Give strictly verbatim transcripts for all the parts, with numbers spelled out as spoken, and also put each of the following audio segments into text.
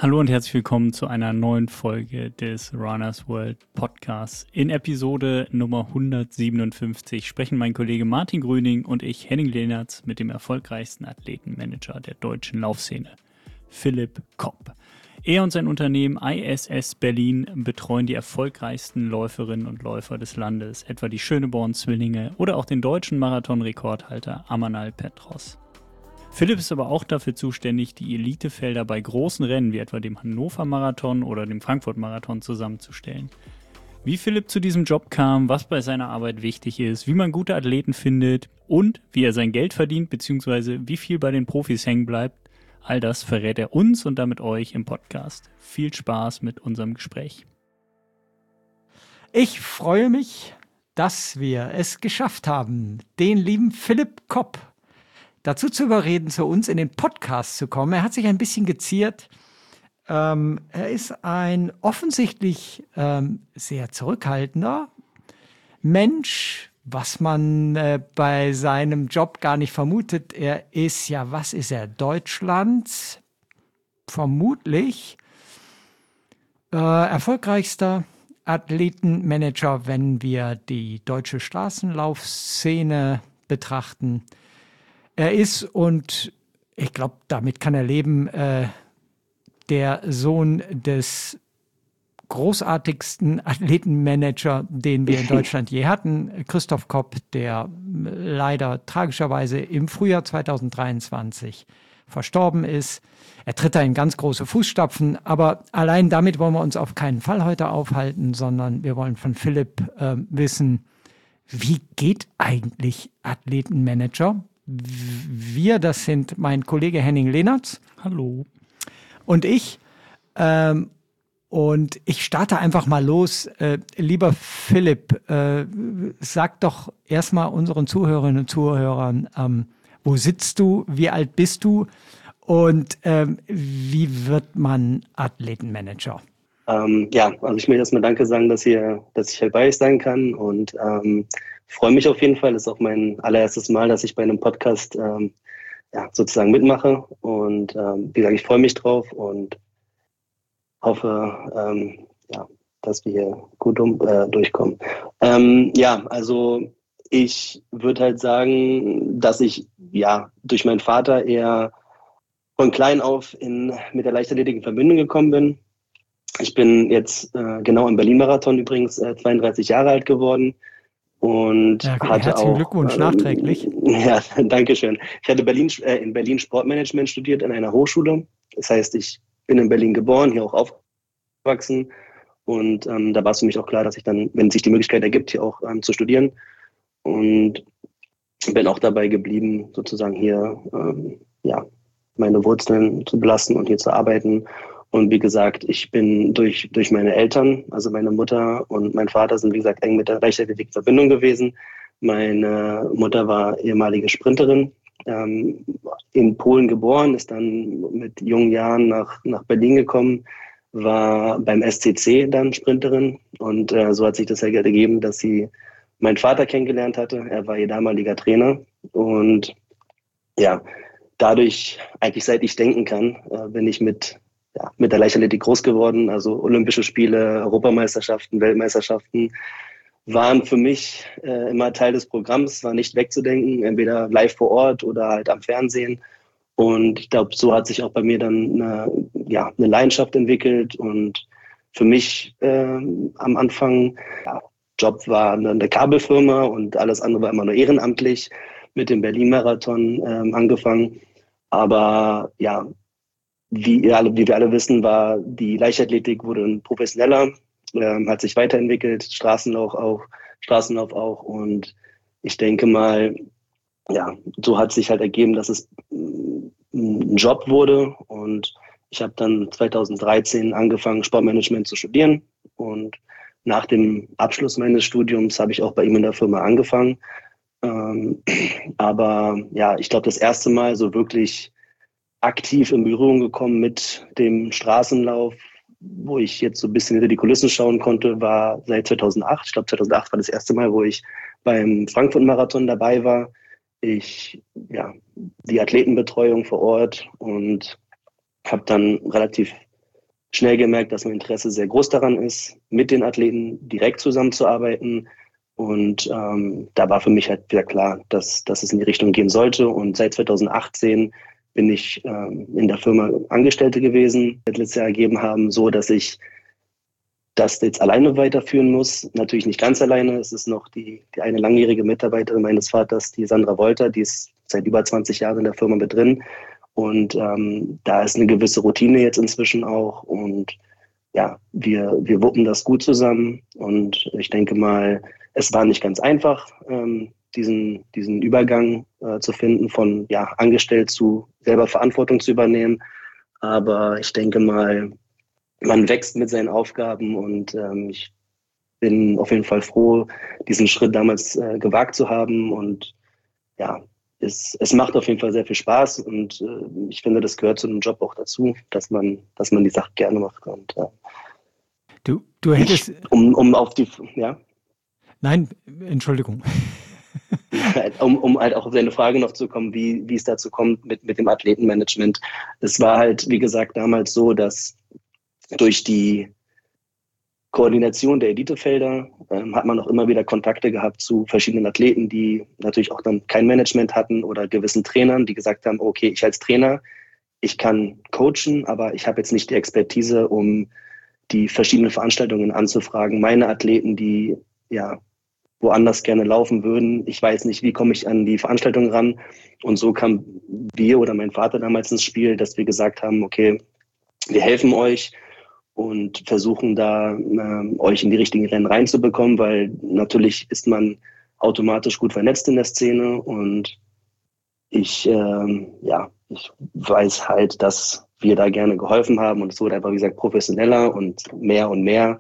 Hallo und herzlich willkommen zu einer neuen Folge des Runners World Podcasts. In Episode Nummer hundertsiebenundfünfzig sprechen mein Kollege Martin Grüning und ich, Henning Lehnertz, mit dem erfolgreichsten Athletenmanager der deutschen Laufszene, Philipp Kopp. Er und sein Unternehmen I S S Berlin betreuen die erfolgreichsten Läuferinnen und Läufer des Landes, etwa die Schöneborn-Zwillinge oder auch den deutschen Marathon-Rekordhalter Amanal Petros. Philipp ist aber auch dafür zuständig, die Elitefelder bei großen Rennen wie etwa dem Hannover-Marathon oder dem Frankfurt-Marathon zusammenzustellen. Wie Philipp zu diesem Job kam, was bei seiner Arbeit wichtig ist, wie man gute Athleten findet und wie er sein Geld verdient bzw. wie viel bei den Profis hängen bleibt, all das verrät er uns und damit euch im Podcast. Viel Spaß mit unserem Gespräch. Ich freue mich, dass wir es geschafft haben, den lieben Philipp Kopp dazu zu überreden, zu uns in den Podcast zu kommen. Er hat sich ein bisschen geziert. Ähm, er ist ein offensichtlich ähm, sehr zurückhaltender Mensch, was man äh, bei seinem Job gar nicht vermutet. Er ist ja, was ist er, Deutschlands vermutlich äh, erfolgreichster Athletenmanager, wenn wir die deutsche Straßenlaufszene betrachten. Er ist, und ich glaube, damit kann er leben, äh, der Sohn des großartigsten Athletenmanager, den wir in Deutschland je hatten, Christoph Kopp, der leider tragischerweise im Frühjahr zweitausenddreiundzwanzig verstorben ist. Er tritt da in ganz große Fußstapfen, aber allein damit wollen wir uns auf keinen Fall heute aufhalten, sondern wir wollen von Philipp äh, wissen, wie geht eigentlich Athletenmanager? Wir, das sind mein Kollege Henning Lehnertz. Hallo. Und ich. Ähm, und ich starte einfach mal los. Äh, lieber Philipp, äh, sag doch erstmal unseren Zuhörerinnen und Zuhörern, ähm, wo sitzt du, wie alt bist du und ähm, wie wird man Athletenmanager? Ähm, ja, also ich möchte erstmal Danke sagen, dass, ihr, dass ich hier bei euch sein kann und ähm, freue mich auf jeden Fall. Das ist auch mein allererstes Mal, dass ich bei einem Podcast ähm, ja, sozusagen mitmache. Und ähm, wie gesagt, ich freue mich drauf und hoffe, ähm, ja, dass wir hier gut um, äh, durchkommen. Ähm, ja, also ich würde halt sagen, dass ich ja durch meinen Vater eher von klein auf in, mit der Leichtathletik in Verbindung gekommen bin. Ich bin jetzt äh, genau im Berlin-Marathon übrigens äh, zweiunddreißig Jahre alt geworden. Und ja, hatte herzlichen auch, Glückwunsch äh, nachträglich. Ja, danke schön. Ich hatte Berlin, äh, in Berlin Sportmanagement studiert an einer Hochschule. Das heißt, ich bin in Berlin geboren, hier auch aufgewachsen. Und ähm, da war es für mich auch klar, dass ich dann, wenn sich die Möglichkeit ergibt, hier auch ähm, zu studieren. Und bin auch dabei geblieben, sozusagen hier ähm, ja, meine Wurzeln zu belassen und hier zu arbeiten. Und wie gesagt, ich bin durch, durch meine Eltern, also meine Mutter und mein Vater sind, wie gesagt, eng mit der Leichtathletik in Verbindung gewesen. Meine Mutter war ehemalige Sprinterin, ähm, in Polen geboren, ist dann mit jungen Jahren nach, nach Berlin gekommen, war beim S C C dann Sprinterin. Und äh, so hat sich das halt ergeben, dass sie meinen Vater kennengelernt hatte. Er war ihr damaliger Trainer. Und ja, dadurch, eigentlich seit ich denken kann, äh, bin ich mit Ja, mit der Leichtathletik groß geworden, also Olympische Spiele, Europameisterschaften, Weltmeisterschaften waren für mich äh, immer Teil des Programms, war nicht wegzudenken, entweder live vor Ort oder halt am Fernsehen. Und ich glaube, so hat sich auch bei mir dann eine, ja, eine Leidenschaft entwickelt. Und für mich äh, am Anfang, ja, Job war eine, eine Kabelfirma und alles andere war immer nur ehrenamtlich, mit dem Berlin-Marathon ähm, angefangen. Aber ja, Wie, ihr alle, wie wir alle wissen, war die Leichtathletik wurde professioneller, ähm, hat sich weiterentwickelt, Straßenlauf auch, Straßenlauf auch. Und ich denke mal, ja, so hat sich halt ergeben, dass es ein Job wurde. Und ich habe dann zweitausenddreizehn angefangen, Sportmanagement zu studieren. Und nach dem Abschluss meines Studiums habe ich auch bei ihm in der Firma angefangen. Ähm, aber ja, ich glaube, das erste Mal so wirklich aktiv in Berührung gekommen mit dem Straßenlauf, wo ich jetzt so ein bisschen hinter die Kulissen schauen konnte, war seit zweitausendacht. Ich glaube, zweitausendacht war das erste Mal, wo ich beim Frankfurt-Marathon dabei war. Ich, ja, die Athletenbetreuung vor Ort und habe dann relativ schnell gemerkt, dass mein Interesse sehr groß daran ist, mit den Athleten direkt zusammenzuarbeiten. Und ähm, da war für mich halt wieder klar, dass, dass es in die Richtung gehen sollte. Und seit zweitausendachtzehn bin ich ähm, in der Firma Angestellte gewesen, das letztes Jahr ergeben haben, so dass ich das jetzt alleine weiterführen muss. Natürlich nicht ganz alleine. Es ist noch die, die eine langjährige Mitarbeiterin meines Vaters, die Sandra Wolter, die ist seit über zwanzig Jahren in der Firma mit drin. Und ähm, da ist eine gewisse Routine jetzt inzwischen auch. Und ja, wir, wir wuppen das gut zusammen. Und ich denke mal, es war nicht ganz einfach, ähm, diesen, diesen Übergang äh, zu finden, von ja, angestellt zu selber Verantwortung zu übernehmen. Aber ich denke mal, man wächst mit seinen Aufgaben und ähm, ich bin auf jeden Fall froh, diesen Schritt damals äh, gewagt zu haben. Und ja, es, es macht auf jeden Fall sehr viel Spaß und äh, ich finde, das gehört zu einem Job auch dazu, dass man, dass man die Sache gerne macht. Und, äh, du, du hättest. Ich, um, um auf die, ja. Nein, Entschuldigung. um, um halt auch auf deine Frage noch zu kommen, wie, wie es dazu kommt mit, mit dem Athletenmanagement. Es war halt, wie gesagt, damals so, dass durch die Koordination der Elitefelder ähm, hat man auch immer wieder Kontakte gehabt zu verschiedenen Athleten, die natürlich auch dann kein Management hatten oder gewissen Trainern, die gesagt haben, okay, ich als Trainer, ich kann coachen, aber ich habe jetzt nicht die Expertise, um die verschiedenen Veranstaltungen anzufragen. Meine Athleten, die ja woanders gerne laufen würden, ich weiß nicht, wie komme ich an die Veranstaltung ran. Und so kam wir oder mein Vater damals ins Spiel, dass wir gesagt haben, okay, wir helfen euch und versuchen da äh, euch in die richtigen Rennen reinzubekommen, weil natürlich ist man automatisch gut vernetzt in der Szene und ich, äh, ja, ich weiß halt, dass wir da gerne geholfen haben und es wurde einfach, wie gesagt, professioneller und mehr und mehr,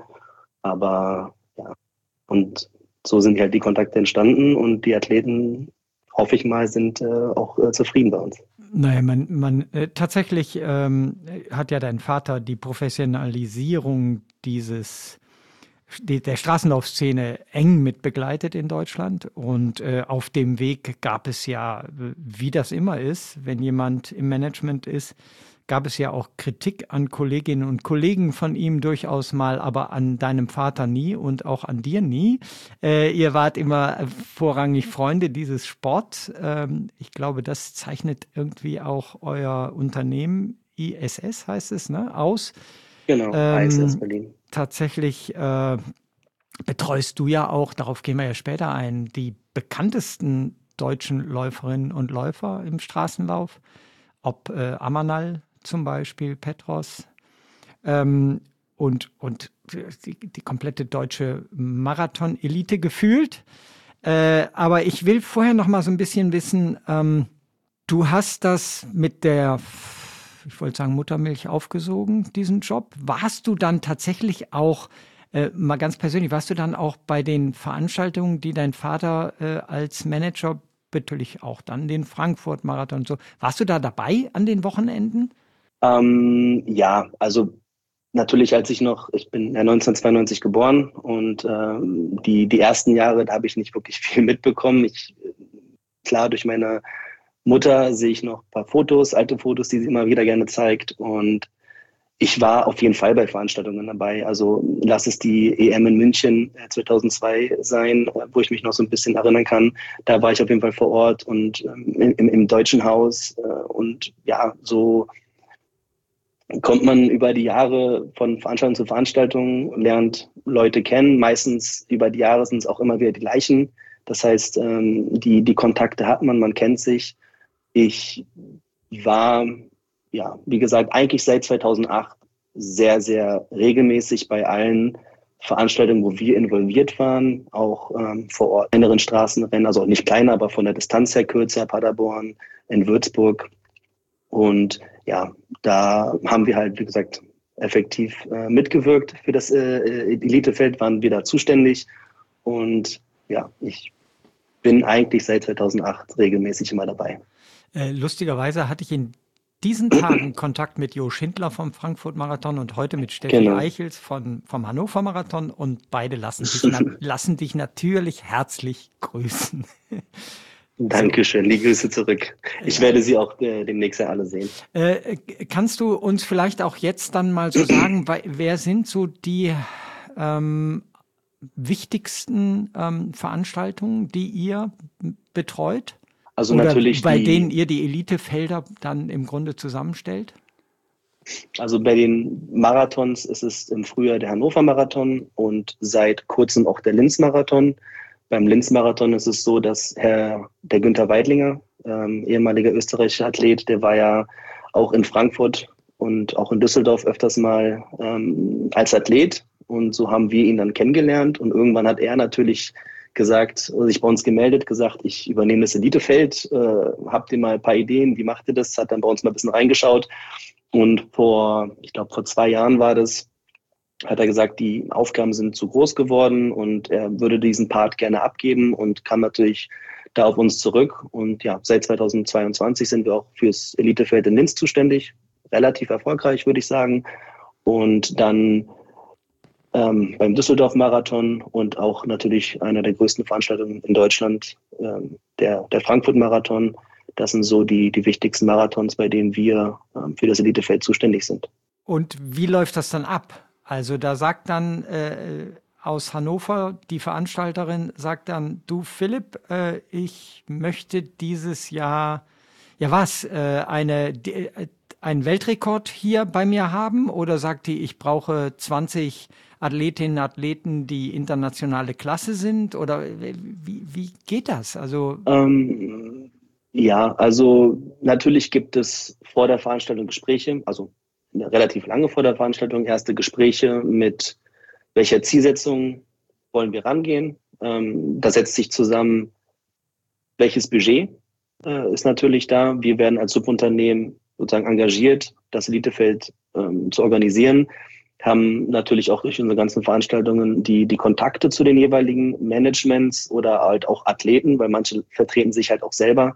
aber ja, und so sind halt die Kontakte entstanden und die Athleten, hoffe ich mal, sind äh, auch äh, zufrieden bei uns. Naja, man, man äh, tatsächlich ähm, hat ja dein Vater die Professionalisierung dieses die, der Straßenlaufszene eng mit begleitet in Deutschland und äh, auf dem Weg gab es ja, wie das immer ist, wenn jemand im Management ist, gab es ja auch Kritik an Kolleginnen und Kollegen von ihm durchaus mal, aber an deinem Vater nie und auch an dir nie. Äh, ihr wart immer vorrangig Freunde dieses Sports. Ähm, ich glaube, das zeichnet irgendwie auch euer Unternehmen, I S S heißt es, ne, aus. Genau, ähm, I S S Berlin. Tatsächlich äh, betreust du ja auch, darauf gehen wir ja später ein, die bekanntesten deutschen Läuferinnen und Läufer im Straßenlauf, ob äh, Amanal zum Beispiel, Petros ähm, und, und die, die komplette deutsche Marathon-Elite gefühlt. Äh, aber ich will vorher noch mal so ein bisschen wissen, ähm, du hast das mit der, ich wollte sagen, Muttermilch aufgesogen, diesen Job. Warst du dann tatsächlich auch, äh, mal ganz persönlich, warst du dann auch bei den Veranstaltungen, die dein Vater äh, als Manager, natürlich auch dann den Frankfurt-Marathon und so, warst du da dabei an den Wochenenden? Ähm, ja, also natürlich, als ich noch, ich bin ja neunzehnhundertzweiundneunzig geboren und ähm, die, die ersten Jahre, da habe ich nicht wirklich viel mitbekommen. Ich, klar, durch meine Mutter sehe ich noch ein paar Fotos, alte Fotos, die sie immer wieder gerne zeigt. Und ich war auf jeden Fall bei Veranstaltungen dabei. Also lass es die E M in München zweitausendzwei sein, wo ich mich noch so ein bisschen erinnern kann. Da war ich auf jeden Fall vor Ort und ähm, im, im Deutschen Haus. Äh, und ja, so kommt man über die Jahre von Veranstaltung zu Veranstaltung, lernt Leute kennen. Meistens über die Jahre sind es auch immer wieder die gleichen. Das heißt, ähm, die, die Kontakte hat man, man kennt sich. Ich war, ja, wie gesagt, eigentlich seit zweitausendacht sehr, sehr regelmäßig bei allen Veranstaltungen, wo wir involviert waren, auch ähm, vor Ort, kleineren Straßenrennen, also nicht kleiner, aber von der Distanz her kürzer, Paderborn, in Würzburg. Und ja, da haben wir halt, wie gesagt, effektiv äh, mitgewirkt für das äh, Elitefeld, waren wir da zuständig. Und ja, ich bin eigentlich seit zweitausendacht regelmäßig immer dabei. Äh, lustigerweise hatte ich in diesen Tagen Kontakt mit Jo Schindler vom Frankfurt-Marathon und heute mit Steffi Genau. Eichels von, vom Hannover-Marathon und beide lassen dich, na, lassen dich natürlich herzlich grüßen. Dankeschön, die Grüße zurück. Ich ja. werde Sie auch äh, demnächst ja alle sehen. Äh, kannst du uns vielleicht auch jetzt dann mal so sagen, wer sind so die ähm, wichtigsten ähm, Veranstaltungen, die ihr betreut? Also Oder natürlich bei die, denen ihr die Elitefelder dann im Grunde zusammenstellt? Also bei den Marathons ist es im Frühjahr der Hannover-Marathon und seit kurzem auch der Linz-Marathon. Beim Linz-Marathon ist es so, dass Herr der Günther Weidlinger, ähm, ehemaliger österreichischer Athlet, der war ja auch in Frankfurt und auch in Düsseldorf öfters mal ähm, als Athlet. Und so haben wir ihn dann kennengelernt. Und irgendwann hat er natürlich gesagt, sich bei uns gemeldet, gesagt, ich übernehme das Elitefeld, äh, habt ihr mal ein paar Ideen, wie macht ihr das? Hat dann bei uns mal ein bisschen reingeschaut. Und vor, ich glaube, vor zwei Jahren war das, hat er gesagt, die Aufgaben sind zu groß geworden und er würde diesen Part gerne abgeben und kam natürlich da auf uns zurück. Und ja, seit zweitausendzweiundzwanzig sind wir auch fürs Elitefeld in Linz zuständig. Relativ erfolgreich, würde ich sagen. Und dann ähm, beim Düsseldorf-Marathon und auch natürlich einer der größten Veranstaltungen in Deutschland, ähm, der, der Frankfurt-Marathon. Das sind so die, die wichtigsten Marathons, bei denen wir ähm, für das Elitefeld zuständig sind. Und wie läuft das dann ab? Also da sagt dann äh, aus Hannover die Veranstalterin, sagt dann, du Philipp, äh, ich möchte dieses Jahr, ja was, äh, eine, die, äh, einen Weltrekord hier bei mir haben? Oder sagt die, ich brauche zwanzig Athletinnen und Athleten, die internationale Klasse sind? Oder wie, wie geht das? Also ähm, ja, also natürlich gibt es vor der Veranstaltung Gespräche, also relativ lange vor der Veranstaltung erste Gespräche mit welcher Zielsetzung wollen wir rangehen. Ähm, da setzt sich zusammen, welches Budget äh, ist natürlich da. Wir werden als Subunternehmen sozusagen engagiert, das Elitefeld ähm, zu organisieren, haben natürlich auch durch unsere ganzen Veranstaltungen die, die Kontakte zu den jeweiligen Managements oder halt auch Athleten, weil manche vertreten sich halt auch selber.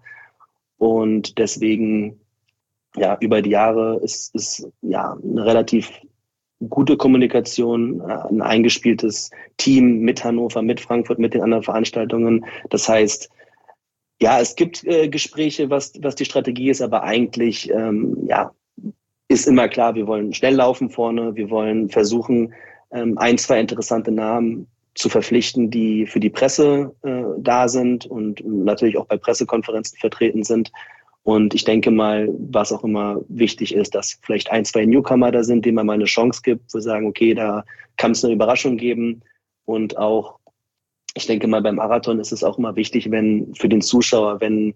Und deswegen, ja, über die Jahre ist, ist ja eine relativ gute Kommunikation, ein eingespieltes Team mit Hannover, mit Frankfurt, mit den anderen Veranstaltungen. Das heißt, ja, es gibt äh, Gespräche, was, was die Strategie ist, aber eigentlich, ähm, ja, ist immer klar, wir wollen schnell laufen vorne, wir wollen versuchen, ähm, ein, zwei interessante Namen zu verpflichten, die für die Presse äh, da sind und natürlich auch bei Pressekonferenzen vertreten sind. Und ich denke mal, was auch immer wichtig ist, dass vielleicht ein, zwei Newcomer da sind, denen man mal eine Chance gibt, wo wir sagen, okay, da kann es eine Überraschung geben. Und auch, ich denke mal, beim Marathon ist es auch immer wichtig, wenn für den Zuschauer, wenn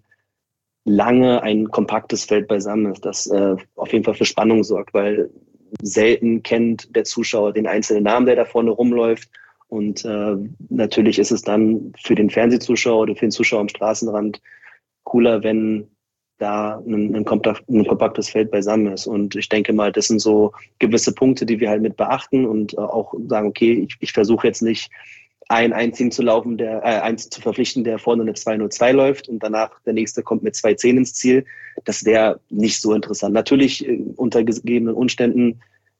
lange ein kompaktes Feld beisammen ist, das äh, auf jeden Fall für Spannung sorgt, weil selten kennt der Zuschauer den einzelnen Namen, der da vorne rumläuft. Und äh, natürlich ist es dann für den Fernsehzuschauer oder für den Zuschauer am Straßenrand cooler, wenn da ein, ein, kompakt, ein kompaktes Feld beisammen ist. Und ich denke mal, das sind so gewisse Punkte, die wir halt mit beachten und äh, auch sagen, okay, ich, ich versuche jetzt nicht einen einzigen zu laufen, der äh, eins zu verpflichten, der vorne eine zwei null zwei läuft und danach der nächste kommt mit zwei zehn ins Ziel. Das wäre nicht so interessant. Natürlich äh, unter gegebenen Umständen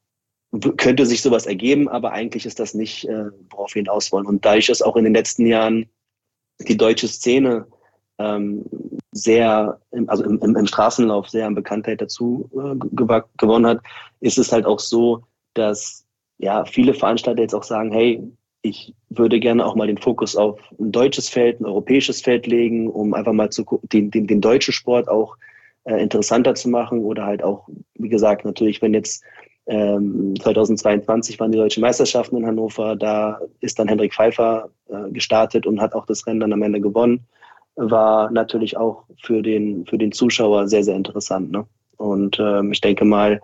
w- könnte sich sowas ergeben, aber eigentlich ist das nicht, äh, worauf wir hinaus wollen. Und dadurch, dass auch in den letzten Jahren die deutsche Szene ähm, sehr, im, also im, im, im Straßenlauf sehr an Bekanntheit dazu äh, gew- gewonnen hat, ist es halt auch so, dass ja viele Veranstalter jetzt auch sagen, hey, ich würde gerne auch mal den Fokus auf ein deutsches Feld, ein europäisches Feld legen, um einfach mal zu gucken, den, den, den deutschen Sport auch äh, interessanter zu machen oder halt auch, wie gesagt, natürlich, wenn jetzt ähm, zweitausendzweiundzwanzig waren die deutschen Meisterschaften in Hannover, da ist dann Hendrik Pfeiffer äh, gestartet und hat auch das Rennen dann am Ende gewonnen, war natürlich auch für den, für den Zuschauer sehr, sehr interessant, ne? Und ähm, ich denke mal,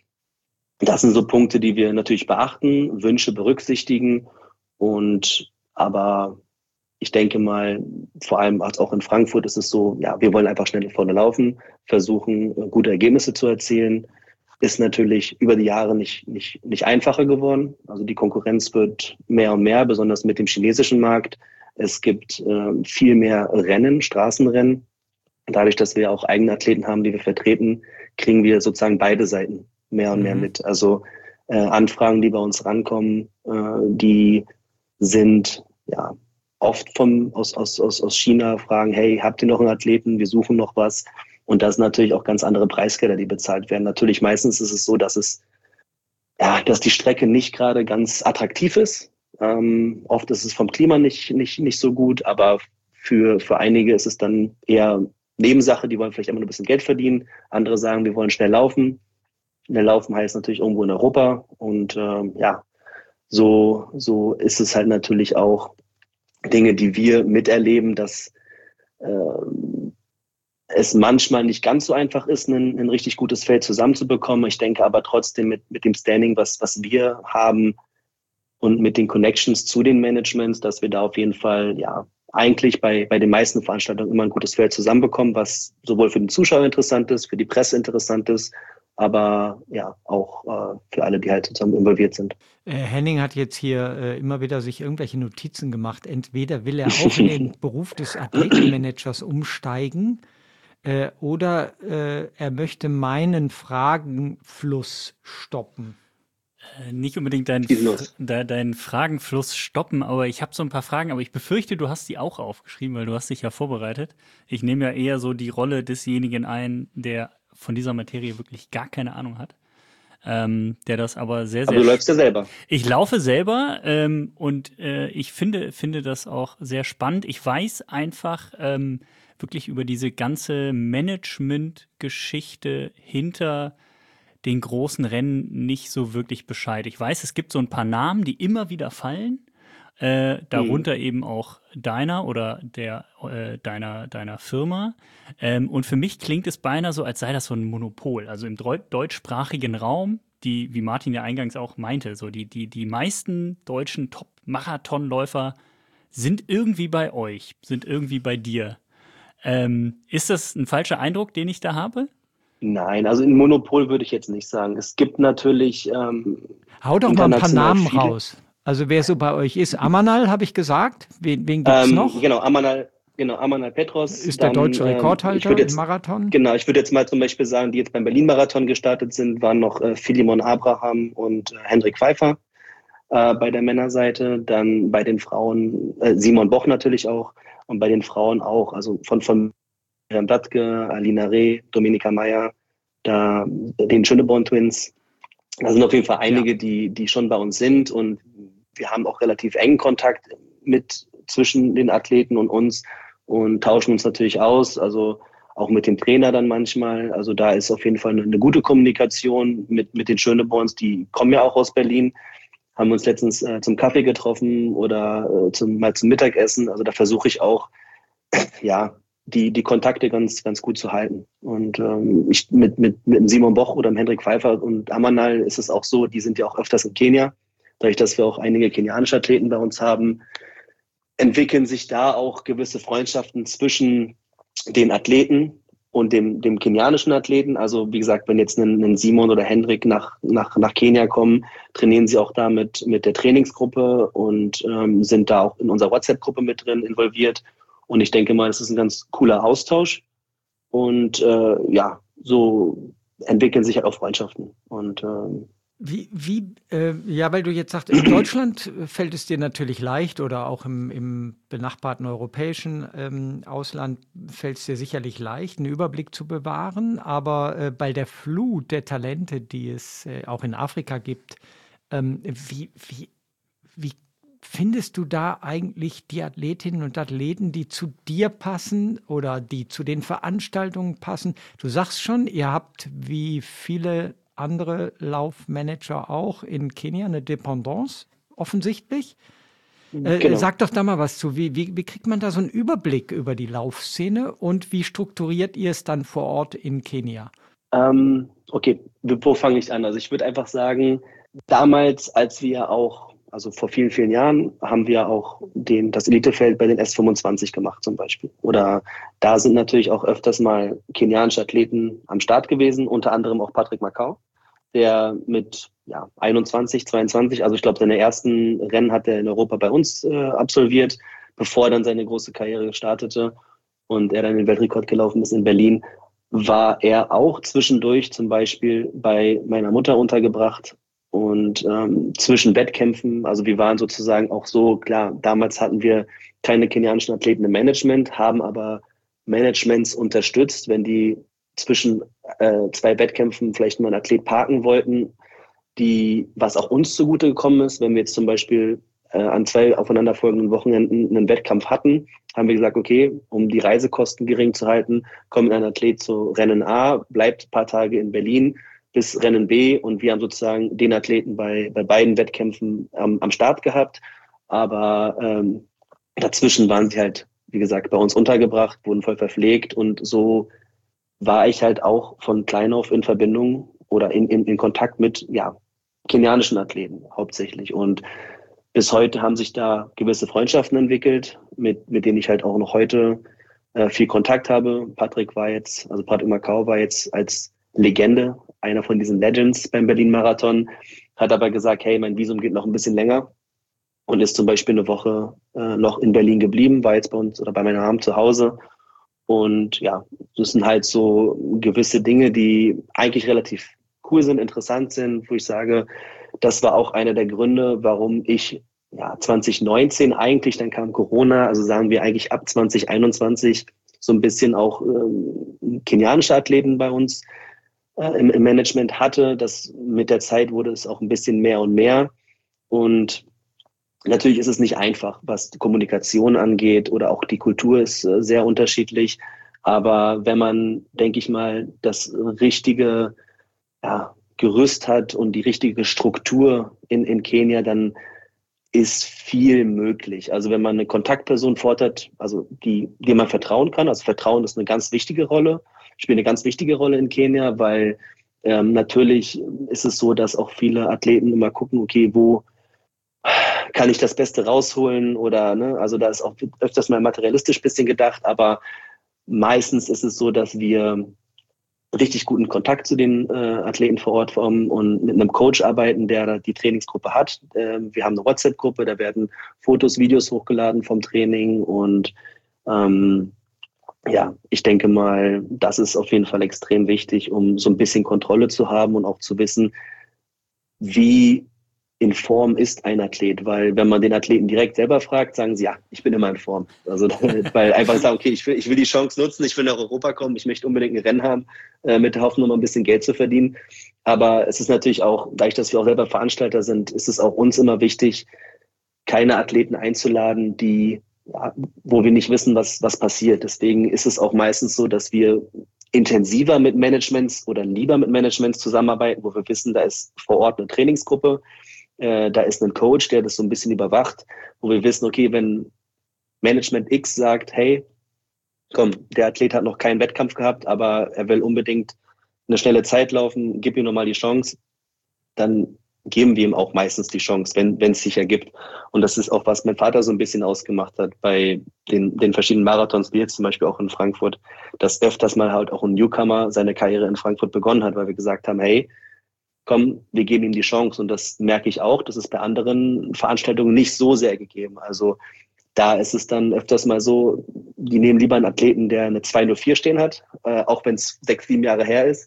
das sind so Punkte, die wir natürlich beachten, Wünsche berücksichtigen. Und aber ich denke mal, vor allem auch in Frankfurt ist es so, ja, wir wollen einfach schnell vorne laufen, versuchen, gute Ergebnisse zu erzielen. Ist natürlich über die Jahre nicht, nicht, nicht einfacher geworden. Also die Konkurrenz wird mehr und mehr, besonders mit dem chinesischen Markt. Es gibt äh, viel mehr Rennen, Straßenrennen. Dadurch, dass wir auch eigene Athleten haben, die wir vertreten, kriegen wir sozusagen beide Seiten mehr und mhm. mehr mit. Also äh, Anfragen, die bei uns rankommen, äh, die sind ja oft vom, aus, aus, aus, aus China fragen, hey, habt ihr noch einen Athleten? Wir suchen noch was. Und das sind natürlich auch ganz andere Preisgelder, die bezahlt werden. Natürlich meistens ist es so, dass es, ja, dass die Strecke nicht gerade ganz attraktiv ist. Ähm, oft ist es vom Klima nicht, nicht, nicht so gut, aber für, für einige ist es dann eher Nebensache, die wollen vielleicht immer nur ein bisschen Geld verdienen. Andere sagen, wir wollen schnell laufen. Schnell laufen heißt natürlich irgendwo in Europa. Und ähm, ja, so, so ist es halt natürlich auch Dinge, die wir miterleben, dass äh, es manchmal nicht ganz so einfach ist, ein, ein richtig gutes Feld zusammenzubekommen. Ich denke aber trotzdem mit, mit dem Standing, was, was wir haben und mit den Connections zu den Managements, dass wir da auf jeden Fall, ja, eigentlich bei, bei den meisten Veranstaltungen immer ein gutes Feld zusammenbekommen, was sowohl für den Zuschauer interessant ist, für die Presse interessant ist, aber ja, auch äh, für alle, die halt zusammen involviert sind. Äh, Henning hat jetzt hier äh, immer wieder sich irgendwelche Notizen gemacht. Entweder will er auch in den Beruf des Athletenmanagers umsteigen äh, oder äh, er möchte meinen Fragenfluss stoppen. Äh, nicht unbedingt deinen, Schieß de, deinen Fragenfluss stoppen, aber ich habe so ein paar Fragen, aber ich befürchte, du hast die auch aufgeschrieben, weil du hast dich ja vorbereitet. Ich nehme ja eher so die Rolle desjenigen ein, der von dieser Materie wirklich gar keine Ahnung hat. Ähm, der das aber sehr, sehr... Aber du läufst ja selber. Ich laufe selber ähm, und äh, ich finde, finde das auch sehr spannend. Ich weiß einfach ähm, wirklich über diese ganze Management-Geschichte hinter den großen Rennen nicht so wirklich Bescheid. Ich weiß, es gibt so ein paar Namen, die immer wieder fallen. Äh, darunter mhm. eben auch deiner oder der äh, deiner, deiner Firma. Ähm, und für mich klingt es beinahe so, als sei das so ein Monopol. Also im Deu- deutschsprachigen Raum, die, wie Martin ja eingangs auch meinte, so die, die, die meisten deutschen Top-Marathonläufer sind irgendwie bei euch, sind irgendwie bei dir. Ähm, ist das ein falscher Eindruck, den ich da habe? Nein, also ein Monopol würde ich jetzt nicht sagen. Es gibt natürlich ähm, Hau doch mal ein paar Namen viele. raus. Also wer so bei euch ist, Amanal, habe ich gesagt. Wen, wen gibt es ähm, noch? Genau, Amanal, genau, Amanal Petros. Ist dann, der deutsche Rekordhalter ähm, jetzt, im Marathon. Genau, ich würde jetzt mal zum Beispiel sagen, die jetzt beim Berlin-Marathon gestartet sind, waren noch äh, Philemon Abraham und äh, Hendrik Pfeiffer äh, bei der Männerseite. Dann bei den Frauen äh, Simon Boch natürlich auch und bei den Frauen auch. Also von, von Miriam Dattke, Alina Reh, Dominika Meyer, da, den Schöneborn Twins. Da sind auf jeden Fall einige, ja. die, die schon bei uns sind und wir haben auch relativ engen Kontakt mit zwischen den Athleten und uns und tauschen uns natürlich aus, also auch mit dem Trainer dann manchmal. Also da ist auf jeden Fall eine, eine gute Kommunikation mit, mit den Schöneborns, die kommen ja auch aus Berlin, haben uns letztens äh, zum Kaffee getroffen oder äh, zum, mal zum Mittagessen. Also da versuche ich auch, ja, die, die Kontakte ganz, ganz gut zu halten. Und ähm, ich mit, mit, mit Simon Boch oder Hendrik Pfeiffer und Amanal ist es auch so, die sind ja auch öfters in Kenia. Dadurch, dass wir auch einige kenianische Athleten bei uns haben, entwickeln sich da auch gewisse Freundschaften zwischen den Athleten und dem, dem kenianischen Athleten. Also wie gesagt, wenn jetzt ein, ein Simon oder Hendrik nach, nach, nach Kenia kommen, trainieren sie auch da mit, mit der Trainingsgruppe und ähm, sind da auch in unserer WhatsApp-Gruppe mit drin involviert. Und ich denke mal, das ist ein ganz cooler Austausch. Und äh, ja, so entwickeln sich halt auch Freundschaften. Und ähm, Wie, wie äh, ja, weil du jetzt sagst, in Deutschland fällt es dir natürlich leicht oder auch im, im benachbarten europäischen ähm, Ausland fällt es dir sicherlich leicht, einen Überblick zu bewahren. Aber äh, bei der Flut der Talente, die es äh, auch in Afrika gibt, ähm, wie, wie, wie findest du da eigentlich die Athletinnen und Athleten, die zu dir passen oder die zu den Veranstaltungen passen? Du sagst schon, ihr habt wie viele andere Laufmanager auch in Kenia eine Dependance, offensichtlich. Genau. Äh, sag doch da mal was zu. Wie, wie, wie kriegt man da so einen Überblick über die Laufszene und wie strukturiert ihr es dann vor Ort in Kenia? Ähm, okay, wo fange ich an? Also ich würde einfach sagen, damals, als wir auch, also vor vielen, vielen Jahren, haben wir auch den, das Elitefeld bei den S fünfundzwanzig gemacht zum Beispiel. Oder da sind natürlich auch öfters mal kenianische Athleten am Start gewesen, unter anderem auch Patrick Macau, der mit ja, einundzwanzig, zweiundzwanzig, also ich glaube, seine ersten Rennen hat er in Europa bei uns äh, absolviert, bevor er dann seine große Karriere startete und er dann den Weltrekord gelaufen ist in Berlin, war er auch zwischendurch zum Beispiel bei meiner Mutter untergebracht Und ähm, zwischen Wettkämpfen, also wir waren sozusagen auch so, klar, damals hatten wir keine kenianischen Athleten im Management, haben aber Managements unterstützt, wenn die zwischen äh, zwei Wettkämpfen vielleicht mal einen Athlet parken wollten, die, was auch uns zugute gekommen ist, wenn wir jetzt zum Beispiel äh, an zwei aufeinanderfolgenden Wochenenden einen Wettkampf hatten, haben wir gesagt, okay, um die Reisekosten gering zu halten, kommt ein Athlet zu Rennen A, bleibt ein paar Tage in Berlin bis Rennen B und wir haben sozusagen den Athleten bei, bei beiden Wettkämpfen am, am Start gehabt, aber ähm, dazwischen waren sie halt, wie gesagt, bei uns untergebracht, wurden voll verpflegt und so war ich halt auch von klein auf in Verbindung oder in, in, in Kontakt mit, ja, kenianischen Athleten hauptsächlich. Und bis heute haben sich da gewisse Freundschaften entwickelt, mit, mit denen ich halt auch noch heute äh, viel Kontakt habe. Patrick war jetzt, also Patrick Makau war jetzt als Legende, einer von diesen Legends beim Berlin-Marathon, hat aber gesagt, hey, mein Visum geht noch ein bisschen länger und ist zum Beispiel eine Woche äh, noch in Berlin geblieben, war jetzt bei uns oder bei meiner Mom zu Hause. Und ja, das sind halt so gewisse Dinge, die eigentlich relativ cool sind, interessant sind, wo ich sage, das war auch einer der Gründe, warum ich ja zwanzig neunzehn eigentlich, dann kam Corona, also sagen wir eigentlich ab zwanzig einundzwanzig so ein bisschen auch ähm, kenianische Athleten bei uns äh, im, im Management hatte. Das mit der Zeit wurde es auch ein bisschen mehr und mehr. Und natürlich ist es nicht einfach, was die Kommunikation angeht oder auch die Kultur ist äh, sehr unterschiedlich. Aber wenn man, denke ich mal, das richtige ja, Gerüst hat und die richtige Struktur in, in Kenia, dann ist viel möglich. Also wenn man eine Kontaktperson fordert, also die, die man vertrauen kann, also Vertrauen ist eine ganz wichtige Rolle, spielt eine ganz wichtige Rolle in Kenia, weil ähm, natürlich ist es so, dass auch viele Athleten immer gucken, okay, wo kann ich das Beste rausholen oder, ne, also da ist auch öfters mal materialistisch ein bisschen gedacht, aber meistens ist es so, dass wir richtig guten Kontakt zu den äh, Athleten vor Ort haben und mit einem Coach arbeiten, der die Trainingsgruppe hat. Äh, wir haben eine WhatsApp-Gruppe, da werden Fotos, Videos hochgeladen vom Training und ähm, ja, ich denke mal, das ist auf jeden Fall extrem wichtig, um so ein bisschen Kontrolle zu haben und auch zu wissen, wie in Form ist ein Athlet, weil wenn man den Athleten direkt selber fragt, sagen sie, ja, ich bin immer in Form. Also weil einfach sagen, okay, ich will, ich will die Chance nutzen, ich will nach Europa kommen, ich möchte unbedingt ein Rennen haben, äh, mit der Hoffnung, um ein bisschen Geld zu verdienen. Aber es ist natürlich auch, dadurch, dass wir auch selber Veranstalter sind, ist es auch uns immer wichtig, keine Athleten einzuladen, die, ja, wo wir nicht wissen, was, was passiert. Deswegen ist es auch meistens so, dass wir intensiver mit Managements oder lieber mit Managements zusammenarbeiten, wo wir wissen, da ist vor Ort eine Trainingsgruppe, äh, da ist ein Coach, der das so ein bisschen überwacht, wo wir wissen, okay, wenn Management X sagt, hey, komm, der Athlet hat noch keinen Wettkampf gehabt, aber er will unbedingt eine schnelle Zeit laufen, gib ihm nochmal die Chance, dann geben wir ihm auch meistens die Chance, wenn wenn es sich ergibt. Und das ist auch, was mein Vater so ein bisschen ausgemacht hat bei den, den verschiedenen Marathons, wie jetzt zum Beispiel auch in Frankfurt, dass öfters mal halt auch ein Newcomer seine Karriere in Frankfurt begonnen hat, weil wir gesagt haben, hey, komm, wir geben ihm die Chance. Und das merke ich auch, das ist bei anderen Veranstaltungen nicht so sehr gegeben. Also da ist es dann öfters mal so, die nehmen lieber einen Athleten, der eine zwei null vier stehen hat, äh, auch wenn es sechs, sieben Jahre her ist,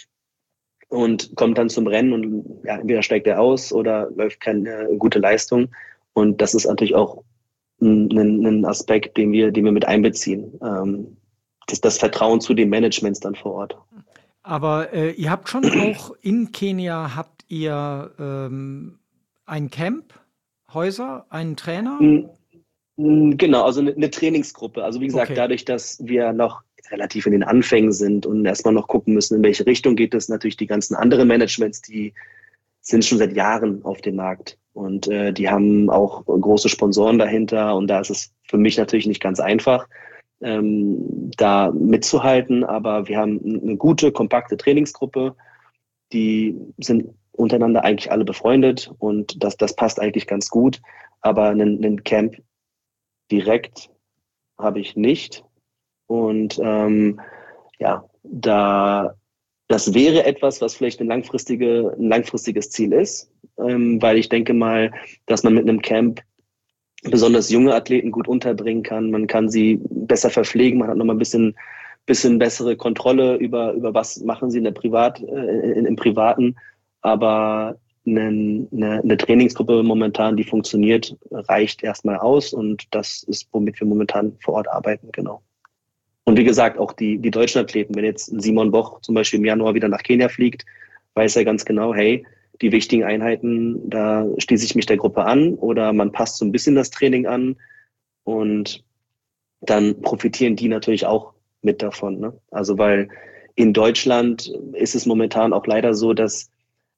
und kommt dann zum Rennen und ja, entweder steigt er aus oder läuft keine gute Leistung. Und das ist natürlich auch ein, ein Aspekt, den wir, den wir mit einbeziehen. Ähm, das, das Vertrauen zu den Managements dann vor Ort. Aber äh, ihr habt schon auch in Kenia, habt ihr ähm, ein Camp, Häuser, einen Trainer? Genau, also eine, eine Trainingsgruppe. Also wie gesagt, Okay. dadurch, dass wir noch relativ in den Anfängen sind und erstmal noch gucken müssen, in welche Richtung geht es, natürlich die ganzen anderen Managements, die sind schon seit Jahren auf dem Markt und äh, die haben auch große Sponsoren dahinter und da ist es für mich natürlich nicht ganz einfach, ähm, da mitzuhalten, aber wir haben eine gute, kompakte Trainingsgruppe, die sind untereinander eigentlich alle befreundet und das, das passt eigentlich ganz gut, aber ein, ein Camp direkt habe ich nicht. Und ähm, ja, da das wäre etwas, was vielleicht eine langfristige, ein langfristiges Ziel ist, ähm, weil ich denke mal, dass man mit einem Camp besonders junge Athleten gut unterbringen kann. Man kann sie besser verpflegen, man hat nochmal ein bisschen, bisschen bessere Kontrolle über, über was machen sie in der Privat, äh, in, im Privaten. Aber eine, eine, eine Trainingsgruppe momentan, die funktioniert, reicht erstmal aus und das ist, womit wir momentan vor Ort arbeiten, genau. Und wie gesagt, auch die, die deutschen Athleten, wenn jetzt Simon Boch zum Beispiel im Januar wieder nach Kenia fliegt, weiß er ganz genau, hey, die wichtigen Einheiten, da schließe ich mich der Gruppe an oder man passt so ein bisschen das Training an und dann profitieren die natürlich auch mit davon, ne? Also weil in Deutschland ist es momentan auch leider so, dass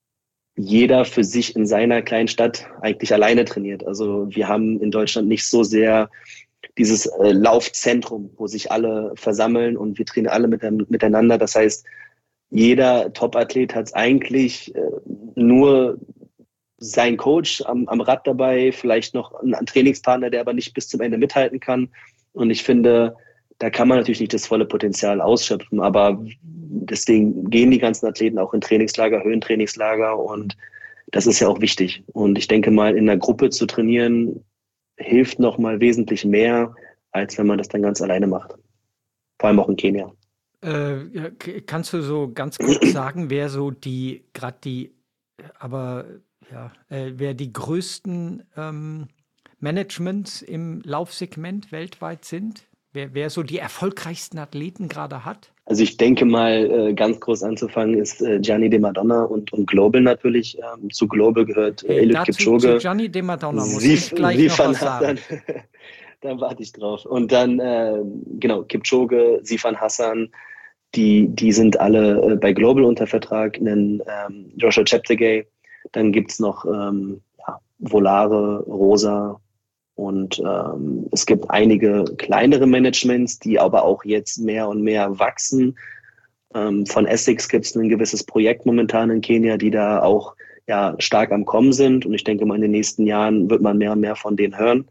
jeder für sich in seiner kleinen Stadt eigentlich alleine trainiert. Also wir haben in Deutschland nicht so sehr dieses äh, Laufzentrum, wo sich alle versammeln und wir trainieren alle mit, miteinander. Das heißt, jeder Top-Athlet hat eigentlich äh, nur sein Coach am, am Rad dabei, vielleicht noch einen, einen Trainingspartner, der aber nicht bis zum Ende mithalten kann. Und ich finde, da kann man natürlich nicht das volle Potenzial ausschöpfen, aber deswegen gehen die ganzen Athleten auch in Trainingslager, Höhentrainingslager und das ist ja auch wichtig. Und ich denke mal, in einer Gruppe zu trainieren, hilft noch mal wesentlich mehr, als wenn man das dann ganz alleine macht. Vor allem auch in Kenia. Äh, ja, k- kannst du so ganz kurz sagen, wer so die, gerade die, aber ja, äh, wer die größten ähm, Managements im Laufsegment weltweit sind? Wer, wer so die erfolgreichsten Athleten gerade hat? Also ich denke mal, äh, ganz groß anzufangen ist äh, Gianni De Madonna und, und Global natürlich. Ähm, zu Global gehört äh, Hey, Eliud dazu zu Kipchoge, Gianni De Madonna muss Sif, ich gleich noch Sifan was sagen. Hassan, da warte ich drauf. Und dann, äh, genau, Kipchoge, Sifan Hassan, die, die sind alle äh, bei Global unter Vertrag, einen ähm, Joshua Cheptegei. Dann gibt's noch ähm, ja, Volare, Rosa und ähm, es gibt einige kleinere Managements, die aber auch jetzt mehr und mehr wachsen. Ähm, von Essex gibt es ein gewisses Projekt momentan in Kenia, die da auch ja, stark am Kommen sind. Und ich denke mal, in den nächsten Jahren wird man mehr und mehr von denen hören.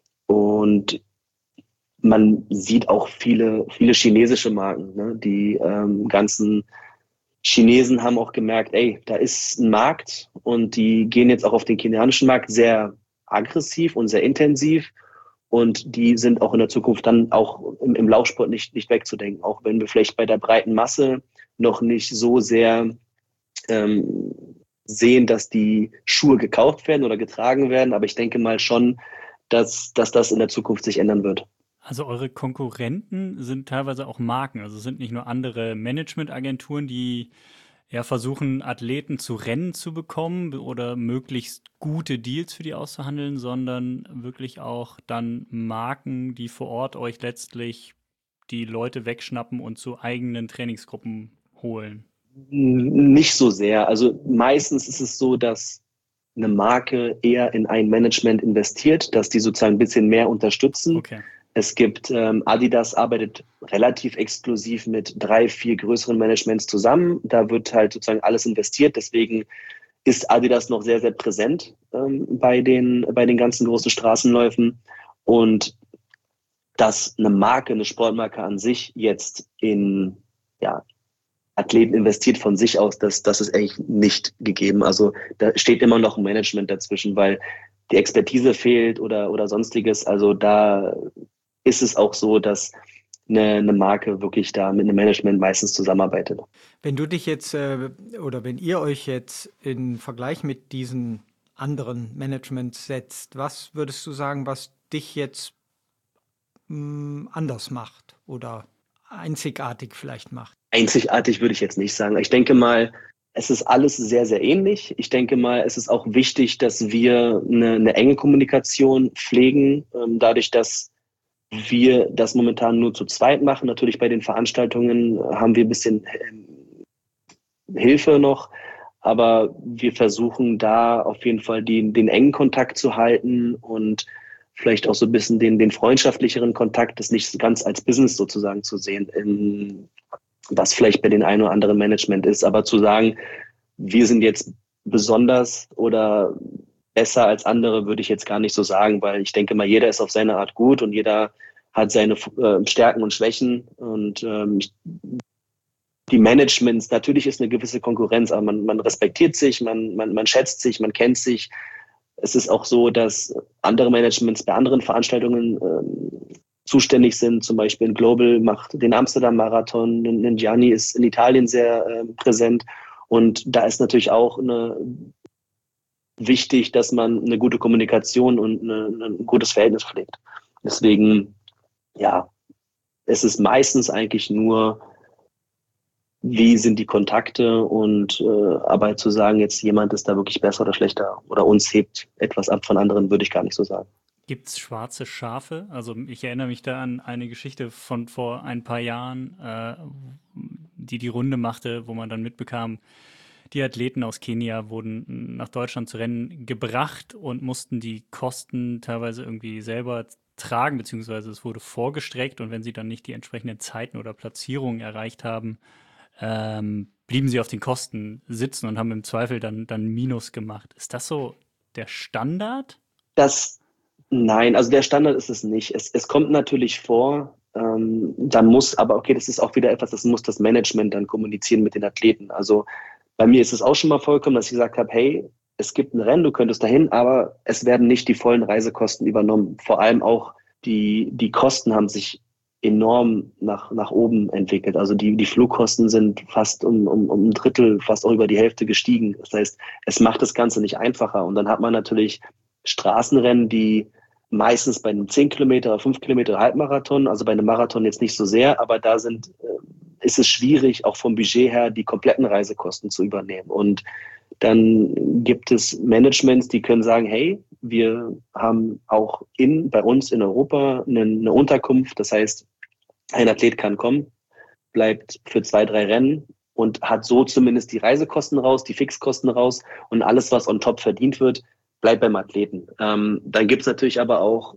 Und man sieht auch viele, viele chinesische Marken. Ne? Die ähm, ganzen Chinesen haben auch gemerkt, ey, da ist ein Markt und die gehen jetzt auch auf den kenianischen Markt sehr aggressiv und sehr intensiv. Und die sind auch in der Zukunft dann auch im, im Laufsport nicht, nicht wegzudenken. Auch wenn wir vielleicht bei der breiten Masse noch nicht so sehr ähm, sehen, dass die Schuhe gekauft werden oder getragen werden. Aber ich denke mal schon, dass, dass das in der Zukunft sich ändern wird. Also eure Konkurrenten sind teilweise auch Marken. Also es sind nicht nur andere Managementagenturen, die ja versuchen, Athleten zu Rennen zu bekommen oder möglichst gute Deals für die auszuhandeln, sondern wirklich auch dann Marken, die vor Ort euch letztlich die Leute wegschnappen und zu eigenen Trainingsgruppen holen. Nicht so sehr. Also meistens ist es so, dass eine Marke eher in ein Management investiert, dass die sozusagen ein bisschen mehr unterstützen. Okay. Es gibt, ähm, Adidas arbeitet relativ exklusiv mit drei, vier größeren Managements zusammen. Da wird halt sozusagen alles investiert. Deswegen ist Adidas noch sehr, sehr präsent ähm, bei den, bei den ganzen großen Straßenläufen. Und dass eine Marke, eine Sportmarke an sich jetzt in, ja, Athleten investiert von sich aus, das, das ist eigentlich nicht gegeben. Also da steht immer noch ein Management dazwischen, weil die Expertise fehlt oder, oder sonstiges. Also da ist es auch so, dass eine, eine Marke wirklich da mit einem Management meistens zusammenarbeitet. Wenn du dich jetzt äh, oder wenn ihr euch jetzt in Vergleich mit diesen anderen Managements setzt, was würdest du sagen, was dich jetzt mh, anders macht oder einzigartig vielleicht macht? Einzigartig würde ich jetzt nicht sagen. Ich denke mal, es ist alles sehr, sehr ähnlich. Ich denke mal, es ist auch wichtig, dass wir eine, eine enge Kommunikation pflegen, ähm, dadurch, dass wir das momentan nur zu zweit machen. Natürlich bei den Veranstaltungen haben wir ein bisschen ähm, Hilfe noch, aber wir versuchen da auf jeden Fall den, den engen Kontakt zu halten und vielleicht auch so ein bisschen den, den freundschaftlicheren Kontakt, das nicht ganz als Business sozusagen zu sehen, in, was vielleicht bei den einen oder anderen Management ist, aber zu sagen, wir sind jetzt besonders oder besser als andere, würde ich jetzt gar nicht so sagen, weil ich denke mal, jeder ist auf seine Art gut und jeder hat seine äh, Stärken und Schwächen und ähm, ich, die Managements, natürlich ist eine gewisse Konkurrenz, aber man, man respektiert sich, man, man, man schätzt sich, man kennt sich. Es ist auch so, dass andere Managements bei anderen Veranstaltungen ähm, zuständig sind. Zum Beispiel in Global macht den Amsterdam-Marathon, in Gianni ist in Italien sehr äh, präsent. Und da ist natürlich auch eine wichtig, dass man eine gute Kommunikation und eine, ein gutes Verhältnis pflegt. Deswegen, ja, es ist meistens eigentlich nur, wie sind die Kontakte und äh, aber zu sagen, jetzt jemand ist da wirklich besser oder schlechter oder uns hebt etwas ab von anderen, würde ich gar nicht so sagen. Gibt es schwarze Schafe? Also ich erinnere mich da an eine Geschichte von vor ein paar Jahren, äh, die die Runde machte, wo man dann mitbekam, die Athleten aus Kenia wurden nach Deutschland zu Rennen gebracht und mussten die Kosten teilweise irgendwie selber tragen, beziehungsweise es wurde vorgestreckt und wenn sie dann nicht die entsprechenden Zeiten oder Platzierungen erreicht haben, ähm, blieben sie auf den Kosten sitzen und haben im Zweifel dann, dann Minus gemacht. Ist das so der Standard? Das, nein, also der Standard ist es nicht. Es, es kommt natürlich vor, ähm, dann muss, aber okay, das ist auch wieder etwas, das muss das Management dann kommunizieren mit den Athleten. Also bei mir ist es auch schon mal vorgekommen, dass ich gesagt habe, hey, es gibt ein Rennen, du könntest dahin, aber es werden nicht die vollen Reisekosten übernommen. Vor allem auch die, die Kosten haben sich enorm nach, nach oben entwickelt. Also die, die Flugkosten sind fast um, um, um ein Drittel, fast auch über die Hälfte gestiegen. Das heißt, es macht das Ganze nicht einfacher. Und dann hat man natürlich Straßenrennen, die meistens bei einem zehn Kilometer, fünf Kilometer Halbmarathon, also bei einem Marathon jetzt nicht so sehr, aber da sind, äh, ist es schwierig, auch vom Budget her die kompletten Reisekosten zu übernehmen. Und dann gibt es Managements, die können sagen, hey, wir haben auch in, bei uns in Europa eine, eine Unterkunft. Das heißt, ein Athlet kann kommen, bleibt für zwei, drei Rennen und hat so zumindest die Reisekosten raus, die Fixkosten raus und alles, was on top verdient wird, bleibt beim Athleten. Ähm, dann gibt es natürlich aber auch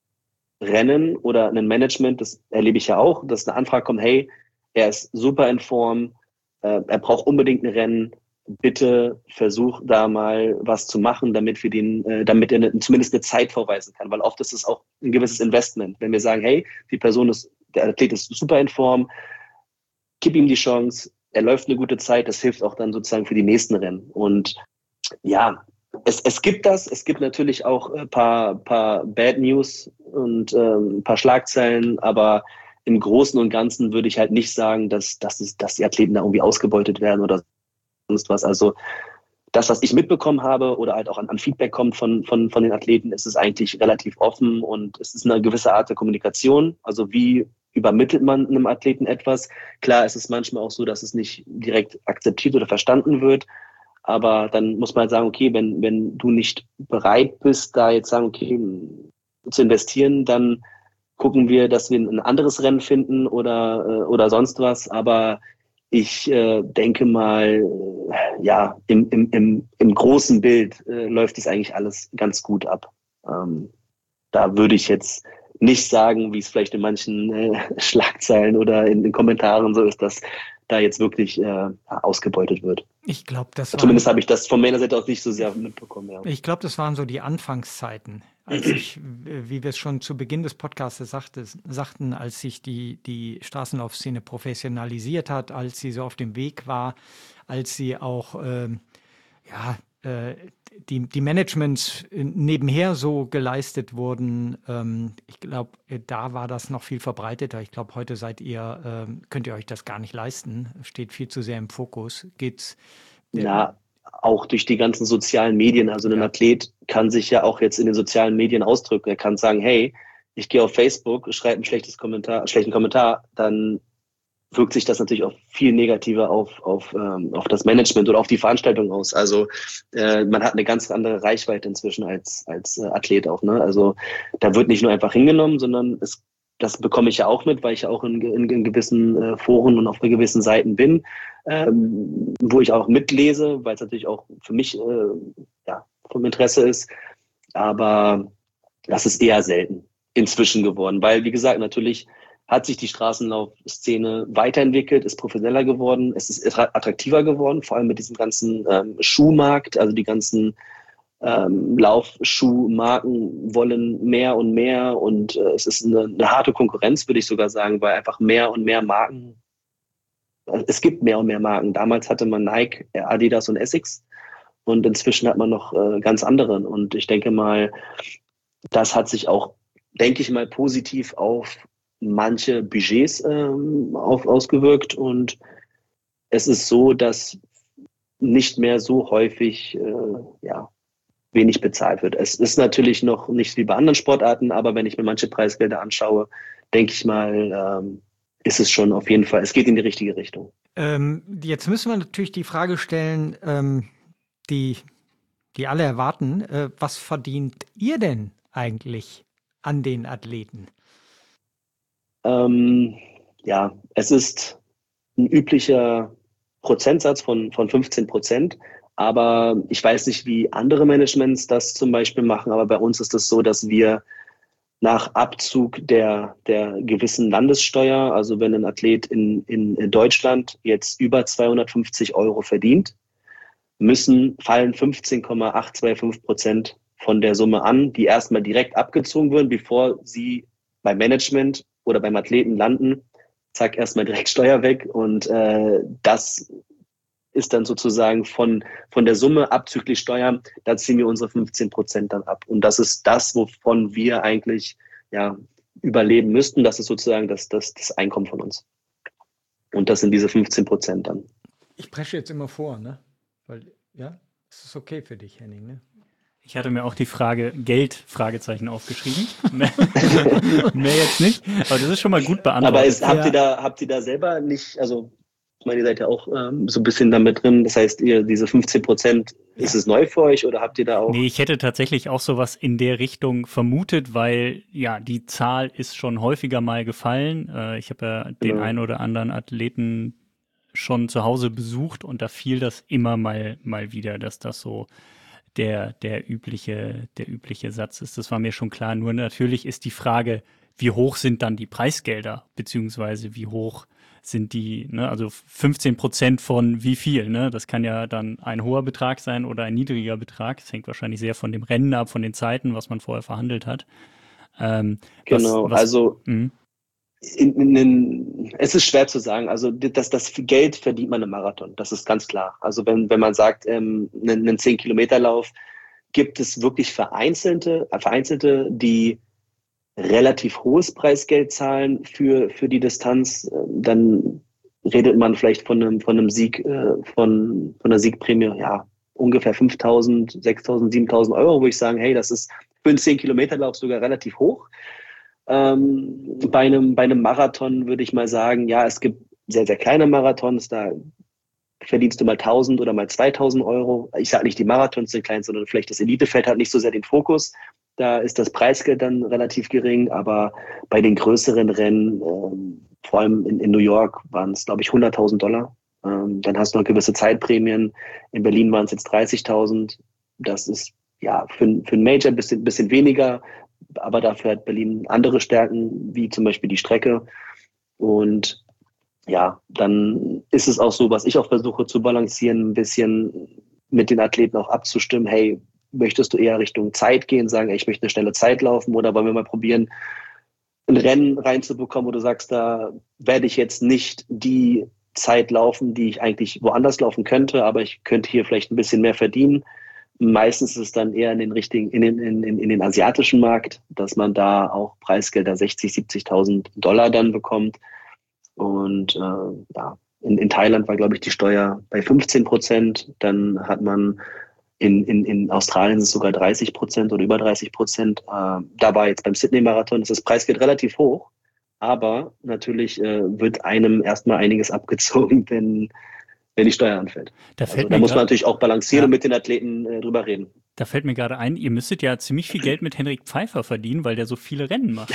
Rennen oder ein Management, das erlebe ich ja auch, dass eine Anfrage kommt, hey, er ist super in Form, äh, er braucht unbedingt ein Rennen, bitte versuch da mal was zu machen, damit wir den, äh, damit er eine, zumindest eine Zeit vorweisen kann, weil oft ist es auch ein gewisses Investment. Wenn wir sagen, hey, die Person ist, der Athlet ist super in Form, gib ihm die Chance, er läuft eine gute Zeit, das hilft auch dann sozusagen für die nächsten Rennen. Und ja, es, es gibt das, es gibt natürlich auch ein paar, paar Bad News und ähm, ein paar Schlagzeilen, aber im Großen und Ganzen würde ich halt nicht sagen, dass, dass, es, dass die Athleten da irgendwie ausgebeutet werden oder sonst was. Also das, was ich mitbekommen habe oder halt auch an, an Feedback kommt von, von, von den Athleten, ist es eigentlich relativ offen und es ist eine gewisse Art der Kommunikation. Also wie übermittelt man einem Athleten etwas? Klar, es ist manchmal auch so, dass es nicht direkt akzeptiert oder verstanden wird. Aber dann muss man halt sagen, okay, wenn, wenn du nicht bereit bist, da jetzt sagen, okay, zu investieren, dann gucken wir, dass wir ein anderes Rennen finden oder, oder sonst was. Aber ich äh, denke mal, ja, im, im, im, im großen Bild äh, läuft es eigentlich alles ganz gut ab. Ähm, da würde ich jetzt nicht sagen, wie es vielleicht in manchen äh, Schlagzeilen oder in den Kommentaren so ist, dass da jetzt wirklich äh, ausgebeutet wird. Ich glaube, das waren, Zumindest habe ich das von meiner Seite auch nicht so sehr mitbekommen. Ja. Ich glaube, das waren so die Anfangszeiten, als ich, wie wir es schon zu Beginn des Podcasts sagte, sagten, als sich die, die Straßenlaufszene professionalisiert hat, als sie so auf dem Weg war, als sie auch ähm, ja, äh, die, die Managements nebenher so geleistet wurden. Ähm, ich glaube, da war das noch viel verbreiteter. Ich glaube, heute seid ihr, ähm, könnt ihr euch das gar nicht leisten, steht viel zu sehr im Fokus. Geht's Ja, auch durch die ganzen sozialen Medien. Also ein Ja. Athlet kann sich ja auch jetzt in den sozialen Medien ausdrücken. Er kann sagen, hey, ich gehe auf Facebook, schreibe ein schlechtes Kommentar, schlechten Kommentar, dann wirkt sich das natürlich auch viel negativer auf, auf, ähm, auf das Management oder auf die Veranstaltung aus. Also äh, man hat eine ganz andere Reichweite inzwischen als, als äh, Athlet auch. Ne? Also da wird nicht nur einfach hingenommen, sondern es, das bekomme ich ja auch mit, weil ich ja auch in, in, in gewissen äh, Foren und auf gewissen Seiten bin, ähm, wo ich auch mitlese, weil es natürlich auch für mich äh, ja, vom Interesse ist. Aber das ist eher selten inzwischen geworden, weil, wie gesagt, natürlich hat sich die Straßenlaufszene weiterentwickelt, ist professioneller geworden, es ist attraktiver geworden, vor allem mit diesem ganzen ähm, Schuhmarkt, also die ganzen ähm, Laufschuhmarken wollen mehr und mehr und äh, es ist eine, eine harte Konkurrenz, würde ich sogar sagen, weil einfach mehr und mehr Marken, es gibt mehr und mehr Marken. Damals hatte man Nike, Adidas und Essex und inzwischen hat man noch äh, ganz andere und ich denke mal, das hat sich auch, denke ich mal, positiv auf manche Budgets ähm, auf, ausgewirkt und es ist so, dass nicht mehr so häufig äh, ja, wenig bezahlt wird. Es ist natürlich noch nicht wie bei anderen Sportarten, aber wenn ich mir manche Preisgelder anschaue, denke ich mal, ähm, ist es schon auf jeden Fall, es geht in die richtige Richtung. Ähm, jetzt müssen wir natürlich die Frage stellen, ähm, die, die alle erwarten, äh, was verdient ihr denn eigentlich an den Athleten? Ähm, ja, es ist ein üblicher Prozentsatz von, von fünfzehn Prozent. Aber ich weiß nicht, wie andere Managements das zum Beispiel machen, aber bei uns ist es so, dass wir nach Abzug der, der gewissen Landessteuer, also wenn ein Athlet in, in Deutschland jetzt über zweihundertfünfzig Euro verdient, müssen, fallen fünfzehn Komma achthundertfünfundzwanzig Prozent von der Summe an, die erstmal direkt abgezogen würden, bevor sie beim Management oder beim Athleten landen. Zack, erstmal direkt Steuer weg. Und äh, das ist dann sozusagen von, von der Summe abzüglich Steuer, da ziehen wir unsere fünfzehn Prozent dann ab. Und das ist das, wovon wir eigentlich ja, überleben müssten. Das ist sozusagen das, das, das Einkommen von uns. Und das sind diese fünfzehn Prozent dann. Ich presche jetzt immer vor, ne? Weil, ja, das ist okay für dich, Henning, ne? Ich hatte mir auch die Frage Geld, Fragezeichen aufgeschrieben. Mehr jetzt nicht, aber das ist schon mal gut beantwortet. Aber ist, habt, ihr da, habt ihr da selber nicht, also ich meine, ihr seid ja auch ähm, so ein bisschen damit drin, das heißt, ihr diese fünfzehn Prozent, ja. Ist es neu für euch oder habt ihr da auch? Nee, ich hätte tatsächlich auch sowas in der Richtung vermutet, weil ja, die Zahl ist schon häufiger mal gefallen. Äh, ich habe ja den Genau. einen oder anderen Athleten schon zu Hause besucht und da fiel das immer mal, mal wieder, dass das so der, der übliche, der übliche Satz ist. Das war mir schon klar. Nur natürlich ist die Frage, wie hoch sind dann die Preisgelder, beziehungsweise wie hoch sind die, ne, also fünfzehn Prozent von wie viel, ne? Das kann ja dann ein hoher Betrag sein oder ein niedriger Betrag. Das hängt wahrscheinlich sehr von dem Rennen ab, von den Zeiten, was man vorher verhandelt hat. Ähm, genau, was, was, also mh. in, in, in, es ist schwer zu sagen. Also das, das Geld verdient man im Marathon, das ist ganz klar. Also wenn, wenn man sagt, ähm, einen, einen zehn-Kilometer-Lauf, gibt es wirklich Vereinzelte, vereinzelte, die relativ hohes Preisgeld zahlen für, für die Distanz. Dann redet man vielleicht von einem, von einem Sieg, äh, von, von einer Siegprämie, ja, ungefähr fünftausend, sechstausend, siebentausend Euro, wo ich sagen, hey, das ist für einen zehn-Kilometer-Lauf sogar relativ hoch. Ähm, bei einem, bei einem Marathon würde ich mal sagen, ja, es gibt sehr, sehr kleine Marathons, da verdienst du mal tausend oder mal zweitausend Euro. Ich sage nicht, die Marathons sind klein, sondern vielleicht das Elitefeld hat nicht so sehr den Fokus. Da ist das Preisgeld dann relativ gering, aber bei den größeren Rennen, ähm, vor allem in, in New York, waren es, glaube ich, hunderttausend Dollar. Ähm, dann hast du noch gewisse Zeitprämien. In Berlin waren es jetzt dreißigtausend. Das ist ja für, für ein Major ein bisschen, bisschen weniger, aber dafür hat Berlin andere Stärken, wie zum Beispiel die Strecke. Und ja, dann ist es auch so, was ich auch versuche zu balancieren, ein bisschen mit den Athleten auch abzustimmen. Hey, möchtest du eher Richtung Zeit gehen, sagen, ey, ich möchte eine schnelle Zeit laufen, oder wollen wir mal probieren, ein Rennen reinzubekommen, wo du sagst, da werde ich jetzt nicht die Zeit laufen, die ich eigentlich woanders laufen könnte, aber ich könnte hier vielleicht ein bisschen mehr verdienen. Meistens ist es dann eher in den richtigen, in den, in, in den asiatischen Markt, dass man da auch Preisgelder sechzig, siebzigtausend Dollar dann bekommt. Und äh, ja, in, in Thailand war, glaube ich, die Steuer bei fünfzehn Prozent. Dann hat man in, in, in Australien ist es sogar dreißig Prozent oder über dreißig Prozent. Äh, da war jetzt beim Sydney-Marathon ist das Preisgeld relativ hoch. Aber natürlich äh, wird einem erstmal einiges abgezogen, wenn, wenn die Steuer anfällt. Da, also, da muss man natürlich auch balancieren, ja, und mit den Athleten äh, drüber reden. Da fällt mir gerade ein, ihr müsstet ja ziemlich viel Geld mit Henrik Pfeiffer verdienen, weil der so viele Rennen macht.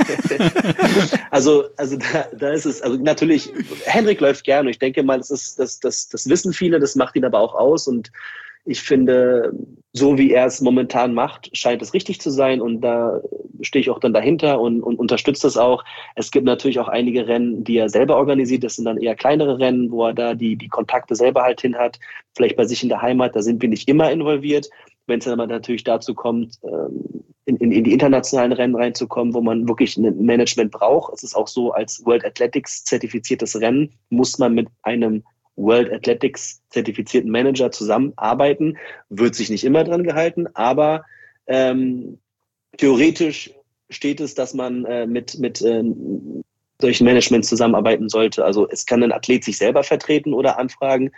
also, also da, da ist es, also natürlich, Henrik läuft gerne. Ich denke mal, das ist, das, das, das wissen viele, das macht ihn aber auch aus. Und ich finde, so wie er es momentan macht, scheint es richtig zu sein. Und da stehe ich auch dann dahinter und, und unterstütze das auch. Es gibt natürlich auch einige Rennen, die er selber organisiert. Das sind dann eher kleinere Rennen, wo er da die, die Kontakte selber halt hin hat. Vielleicht bei sich in der Heimat, da sind wir nicht immer involviert. Wenn es dann aber natürlich dazu kommt, in, in, in die internationalen Rennen reinzukommen, wo man wirklich ein Management braucht. Es ist auch so, als World Athletics zertifiziertes Rennen muss man mit einem World Athletics zertifizierten Manager zusammenarbeiten. Wird sich nicht immer dran gehalten, aber ähm, theoretisch steht es, dass man äh, mit, mit äh, solchen Managements zusammenarbeiten sollte. Also es kann ein Athlet sich selber vertreten oder anfragen.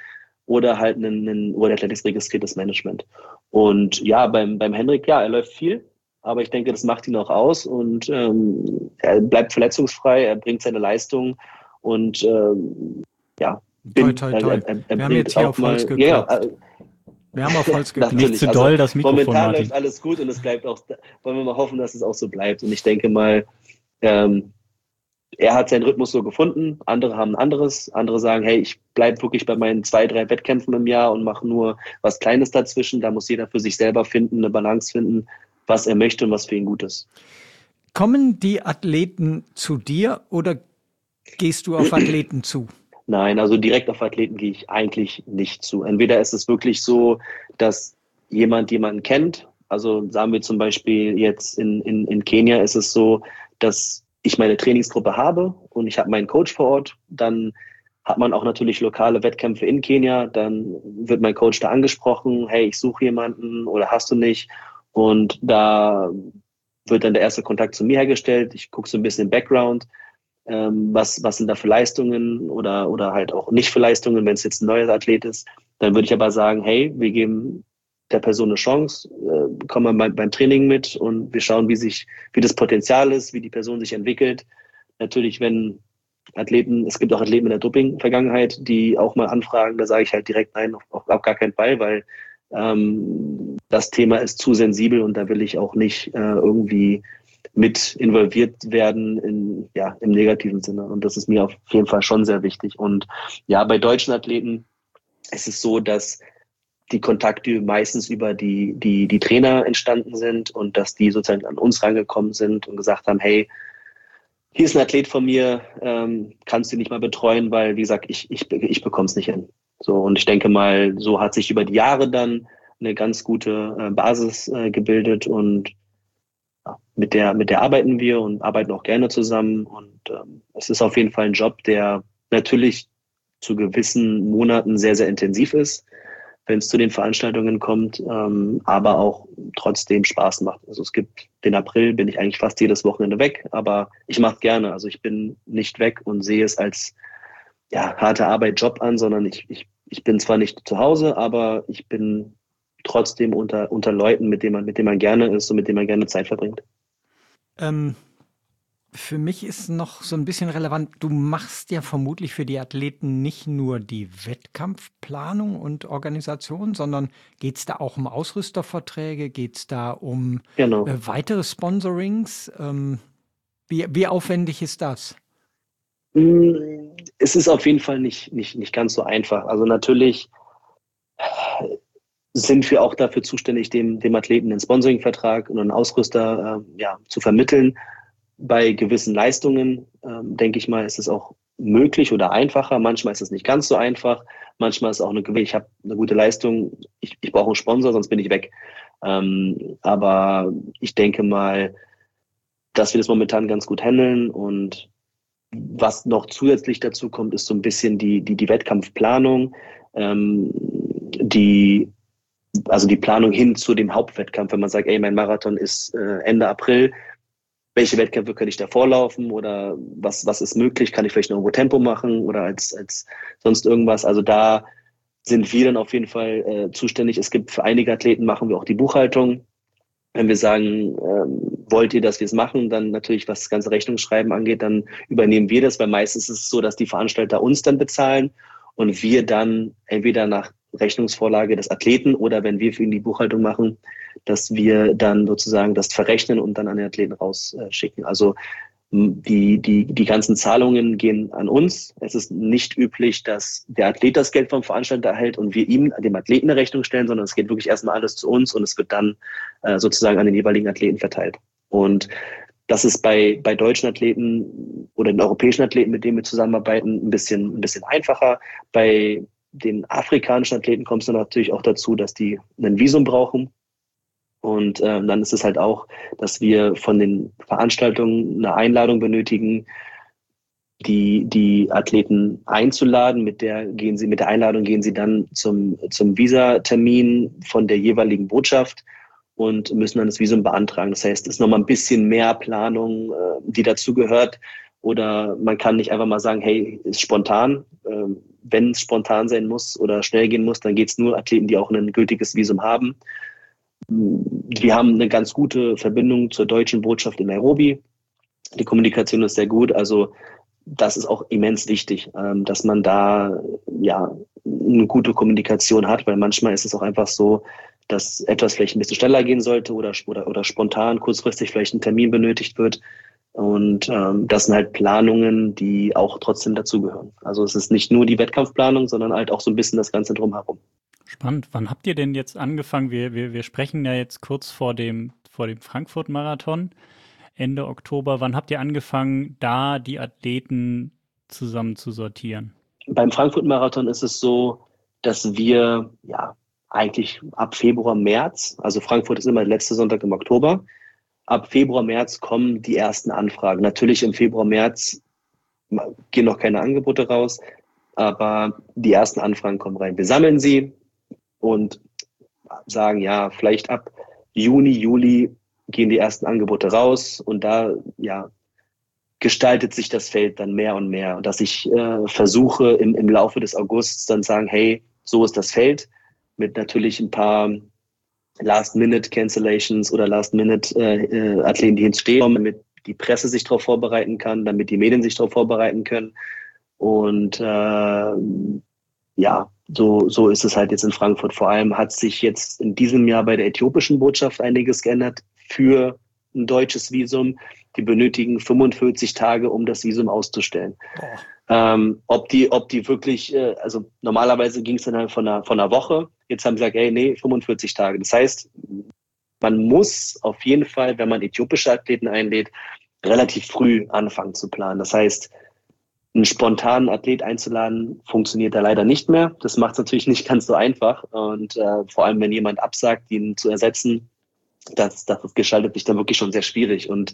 oder halt ein, ein World Athletics registriertes Management. Und ja, beim, beim Hendrik, ja, er läuft viel, aber ich denke, das macht ihn auch aus und ähm, er bleibt verletzungsfrei, er bringt seine Leistung und ähm, ja, Toi, bin, toi, er, toi. er, er Wir haben jetzt bringt hier auch auf Holz mal, ja, geklopft. ja, Wir haben auf Holz geklopft. Nicht zu natürlich. doll Also das Mikrofon, momentan Martin. läuft alles gut und es bleibt auch, wollen wir mal hoffen, dass es auch so bleibt. Und ich denke mal, ähm, er hat seinen Rhythmus so gefunden, andere haben ein anderes, andere sagen, hey, ich bleibe wirklich bei meinen zwei, drei Wettkämpfen im Jahr und mache nur was Kleines dazwischen. Da muss jeder für sich selber finden, eine Balance finden, was er möchte und was für ihn gut ist. Kommen die Athleten zu dir oder gehst du auf Athleten zu? Nein, also direkt auf Athleten gehe ich eigentlich nicht zu. Entweder ist es wirklich so, dass jemand jemanden kennt. Also sagen wir zum Beispiel jetzt in, in, in Kenia ist es so, dass ich meine Trainingsgruppe habe und ich habe meinen Coach vor Ort. Dann hat man auch natürlich lokale Wettkämpfe in Kenia. Dann wird mein Coach da angesprochen, hey, ich suche jemanden oder hast du nicht? Und da wird dann der erste Kontakt zu mir hergestellt. Ich gucke so ein bisschen im Background. Ähm, was, was sind da für Leistungen oder, oder halt auch nicht für Leistungen, wenn es jetzt ein neuer Athlet ist. Dann würde ich aber sagen, hey, wir geben der Person eine Chance, äh, kommen beim, beim Training mit und wir schauen, wie sich, wie das Potenzial ist, wie die Person sich entwickelt. Natürlich, wenn Athleten, es gibt auch Athleten mit der Doping-Vergangenheit, die auch mal anfragen, da sage ich halt direkt nein, auf, auf, auf gar keinen Fall, weil ähm, das Thema ist zu sensibel und da will ich auch nicht äh, irgendwie mit involviert werden in, ja, im negativen Sinne. Und das ist mir auf jeden Fall schon sehr wichtig. Und ja, bei deutschen Athleten ist es so, dass die Kontakte meistens über die, die, die Trainer entstanden sind und dass die sozusagen an uns rangekommen sind und gesagt haben, hey, hier ist ein Athlet von mir, ähm, kannst du ihn nicht mal betreuen, weil, wie gesagt, ich, ich, ich bekomme es nicht hin. So, und ich denke mal, so hat sich über die Jahre dann eine ganz gute äh, Basis äh, gebildet und ja, mit der, mit der arbeiten wir und arbeiten auch gerne zusammen. Und ähm, es ist auf jeden Fall ein Job, der natürlich zu gewissen Monaten sehr, sehr intensiv ist, wenn es zu den Veranstaltungen kommt, ähm, aber auch trotzdem Spaß macht. Also es gibt den April, bin ich eigentlich fast jedes Wochenende weg, aber ich mache gerne. Also ich bin nicht weg und sehe es als ja, harte Arbeit, Job an, sondern ich, ich, ich bin zwar nicht zu Hause, aber ich bin trotzdem unter, unter Leuten, mit denen man, mit denen man gerne ist und mit denen man gerne Zeit verbringt. Ähm, für mich ist noch so ein bisschen relevant, du machst ja vermutlich für die Athleten nicht nur die Wettkampfplanung und Organisation, sondern geht es da auch um Ausrüsterverträge, geht es da um Genau. äh, weitere Sponsorings? Ähm, wie, wie aufwendig ist das? Es ist auf jeden Fall nicht, nicht, nicht ganz so einfach. Also natürlich sind wir auch dafür zuständig, dem, dem Athleten einen Sponsoringvertrag und einen Ausrüster äh, ja, zu vermitteln. Bei gewissen Leistungen, ähm, denke ich mal, ist es auch möglich oder einfacher. Manchmal ist es nicht ganz so einfach. Manchmal ist auch eine, ich habe eine gute Leistung, ich, ich brauche einen Sponsor, sonst bin ich weg. Ähm, aber ich denke mal, dass wir das momentan ganz gut handeln und was noch zusätzlich dazu kommt, ist so ein bisschen die, die, die Wettkampfplanung, ähm, die, also die Planung hin zu dem Hauptwettkampf, wenn man sagt, ey, mein Marathon ist äh, Ende April, welche Wettkämpfe könnte ich da vorlaufen oder was, was ist möglich? Kann ich vielleicht noch irgendwo Tempo machen oder als, als sonst irgendwas? Also da sind wir dann auf jeden Fall äh, zuständig. Es gibt für einige Athleten machen wir auch die Buchhaltung. Wenn wir sagen, ähm, wollt ihr, dass wir es machen, dann natürlich, was das ganze Rechnungsschreiben angeht, dann übernehmen wir das, weil meistens ist es so, dass die Veranstalter uns dann bezahlen und wir dann entweder nach Rechnungsvorlage des Athleten oder wenn wir für ihn die Buchhaltung machen, dass wir dann sozusagen das verrechnen und dann an den Athleten rausschicken. Also die, die, die ganzen Zahlungen gehen an uns. Es ist nicht üblich, dass der Athlet das Geld vom Veranstalter erhält und wir ihm, dem Athleten, eine Rechnung stellen, sondern es geht wirklich erstmal alles zu uns und es wird dann äh, sozusagen an den jeweiligen Athleten verteilt. Und das ist bei, bei deutschen Athleten oder den europäischen Athleten, mit denen wir zusammenarbeiten, ein bisschen, ein bisschen einfacher. Bei den afrikanischen Athleten kommt es dann natürlich auch dazu, dass die ein Visum brauchen. Und äh, dann ist es halt auch, dass wir von den Veranstaltungen eine Einladung benötigen, die, die Athleten einzuladen. Mit der gehen sie, mit der Einladung gehen sie dann zum, zum Visatermin von der jeweiligen Botschaft und müssen dann das Visum beantragen. Das heißt, es ist nochmal ein bisschen mehr Planung, äh, die dazu gehört. oder man kann nicht einfach mal sagen, hey, ist spontan. Ähm, wenn es spontan sein muss oder schnell gehen muss, dann geht es nur Athleten, die auch ein gültiges Visum haben. Wir haben eine ganz gute Verbindung zur deutschen Botschaft in Nairobi. Die Kommunikation ist sehr gut, also das ist auch immens wichtig, ähm, dass man da ja eine gute Kommunikation hat, weil manchmal ist es auch einfach so, dass etwas vielleicht ein bisschen schneller gehen sollte oder, oder, oder spontan kurzfristig vielleicht ein Termin benötigt wird. Und ähm, das sind halt Planungen, die auch trotzdem dazugehören. Also es ist nicht nur die Wettkampfplanung, sondern halt auch so ein bisschen das Ganze drumherum. Spannend. Wann habt ihr denn jetzt angefangen? Wir, wir, wir sprechen ja jetzt kurz vor dem, vor dem Frankfurt-Marathon, Ende Oktober. Wann habt ihr angefangen, da die Athleten zusammen zu sortieren? Beim Frankfurt-Marathon ist es so, dass wir ja eigentlich ab Februar, März, also Frankfurt ist immer der letzte Sonntag im Oktober, ab Februar, März kommen die ersten Anfragen. Natürlich im Februar, März gehen noch keine Angebote raus, aber die ersten Anfragen kommen rein. Wir sammeln sie und sagen, ja, vielleicht ab Juni, Juli gehen die ersten Angebote raus und da ja gestaltet sich das Feld dann mehr und mehr, dass ich äh, versuche im, im Laufe des Augusts dann sagen, hey, so ist das Feld, mit natürlich ein paar Last-Minute-Cancellations oder Last-Minute-Athleten, die hinstehen, damit die Presse sich darauf vorbereiten kann, damit die Medien sich darauf vorbereiten können. Und äh, ja, so, so ist es halt jetzt in Frankfurt. Vor allem hat sich jetzt in diesem Jahr bei der äthiopischen Botschaft einiges geändert für ein deutsches Visum. Die benötigen fünfundvierzig Tage, um das Visum auszustellen. Ähm, ob die, ob die wirklich, äh, also normalerweise ging es dann halt von einer, von einer Woche. Jetzt haben sie gesagt, ey, nee, fünfundvierzig Tage. Das heißt, man muss auf jeden Fall, wenn man äthiopische Athleten einlädt, relativ früh anfangen zu planen. Das heißt, einen spontanen Athlet einzuladen, funktioniert da leider nicht mehr. Das macht es natürlich nicht ganz so einfach. Und äh, vor allem, wenn jemand absagt, ihn zu ersetzen, das, das gestaltet sich dann wirklich schon sehr schwierig. Und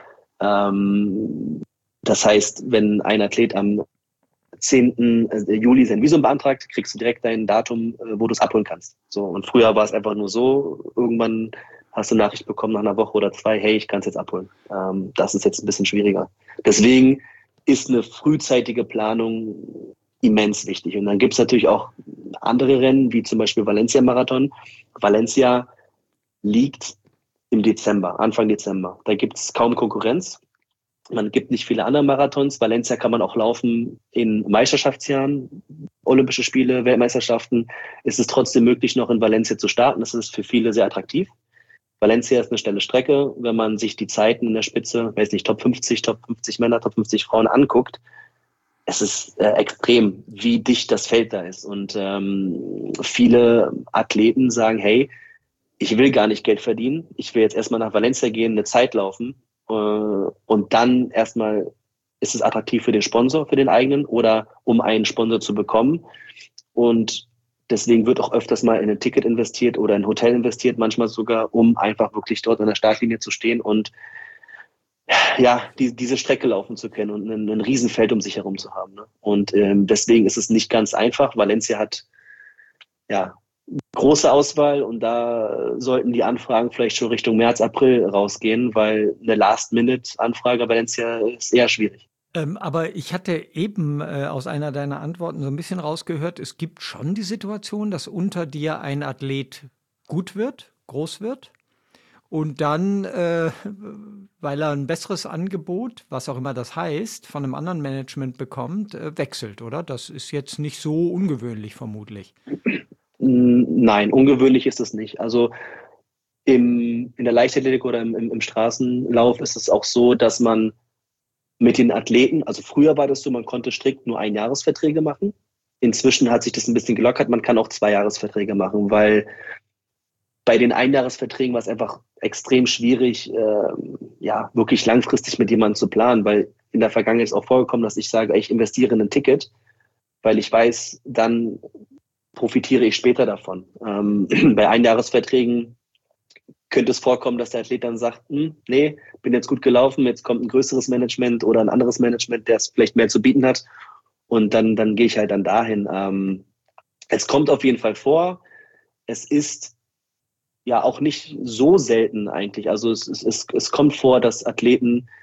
ähm, das heißt, wenn ein Athlet am zehnten Juli sein Visum beantragt, kriegst du direkt dein Datum, wo du es abholen kannst. So, und früher war es einfach nur so, irgendwann hast du eine Nachricht bekommen nach einer Woche oder zwei, hey, ich kann es jetzt abholen. Ähm, das ist jetzt ein bisschen schwieriger. Deswegen ist eine frühzeitige Planung immens wichtig. Und dann gibt es natürlich auch andere Rennen, wie zum Beispiel Valencia-Marathon. Valencia liegt im Dezember, Anfang Dezember. Da gibt es kaum Konkurrenz. Man gibt nicht viele andere Marathons. Valencia kann man auch laufen in Meisterschaftsjahren, Olympische Spiele, Weltmeisterschaften. Ist es trotzdem möglich, noch in Valencia zu starten. Das ist für viele sehr attraktiv. Valencia ist eine schnelle Strecke. Wenn man sich die Zeiten in der Spitze, weiß nicht, Top fünfzig, Top fünfzig Männer, Top fünfzig Frauen anguckt, es ist äh, extrem, wie dicht das Feld da ist. Und ähm, viele Athleten sagen, hey, ich will gar nicht Geld verdienen. Ich will jetzt erstmal nach Valencia gehen, eine Zeit laufen. Und dann erstmal ist es attraktiv für den Sponsor, für den eigenen oder um einen Sponsor zu bekommen. Und deswegen wird auch öfters mal in ein Ticket investiert oder in ein Hotel investiert, manchmal sogar, um einfach wirklich dort an der Startlinie zu stehen und ja, die, diese Strecke laufen zu können und ein, ein Riesenfeld um sich herum zu haben. Ne? Und ähm, deswegen ist es nicht ganz einfach. Valencia hat ja große Auswahl und da sollten die Anfragen vielleicht schon Richtung März, April rausgehen, weil eine Last-Minute-Anfrage bei Valencia ist eher schwierig. Ähm, aber ich hatte eben äh, aus einer deiner Antworten so ein bisschen rausgehört, es gibt schon die Situation, dass unter dir ein Athlet gut wird, groß wird und dann, äh, weil er ein besseres Angebot, was auch immer das heißt, von einem anderen Management bekommt, äh, wechselt, oder? Das ist jetzt nicht so ungewöhnlich vermutlich. Nein, ungewöhnlich ist es nicht. Also im, in der Leichtathletik oder im, im, im Straßenlauf ist es auch so, dass man mit den Athleten, also früher war das so, man konnte strikt nur Einjahresverträge machen. Inzwischen hat sich das ein bisschen gelockert, man kann auch Zweijahresverträge machen, weil bei den Einjahresverträgen war es einfach extrem schwierig, äh, ja, wirklich langfristig mit jemandem zu planen, weil in der Vergangenheit ist auch vorgekommen, dass ich sage, ich investiere in ein Ticket, weil ich weiß, dann profitiere ich später davon. Ähm, bei Einjahresverträgen könnte es vorkommen, dass der Athlet dann sagt, hm, nee, bin jetzt gut gelaufen, jetzt kommt ein größeres Management oder ein anderes Management, der es vielleicht mehr zu bieten hat und dann, dann gehe ich halt dann dahin. Ähm, es kommt auf jeden Fall vor. Es ist ja auch nicht so selten eigentlich. Also es, es, es, es kommt vor, dass Athleten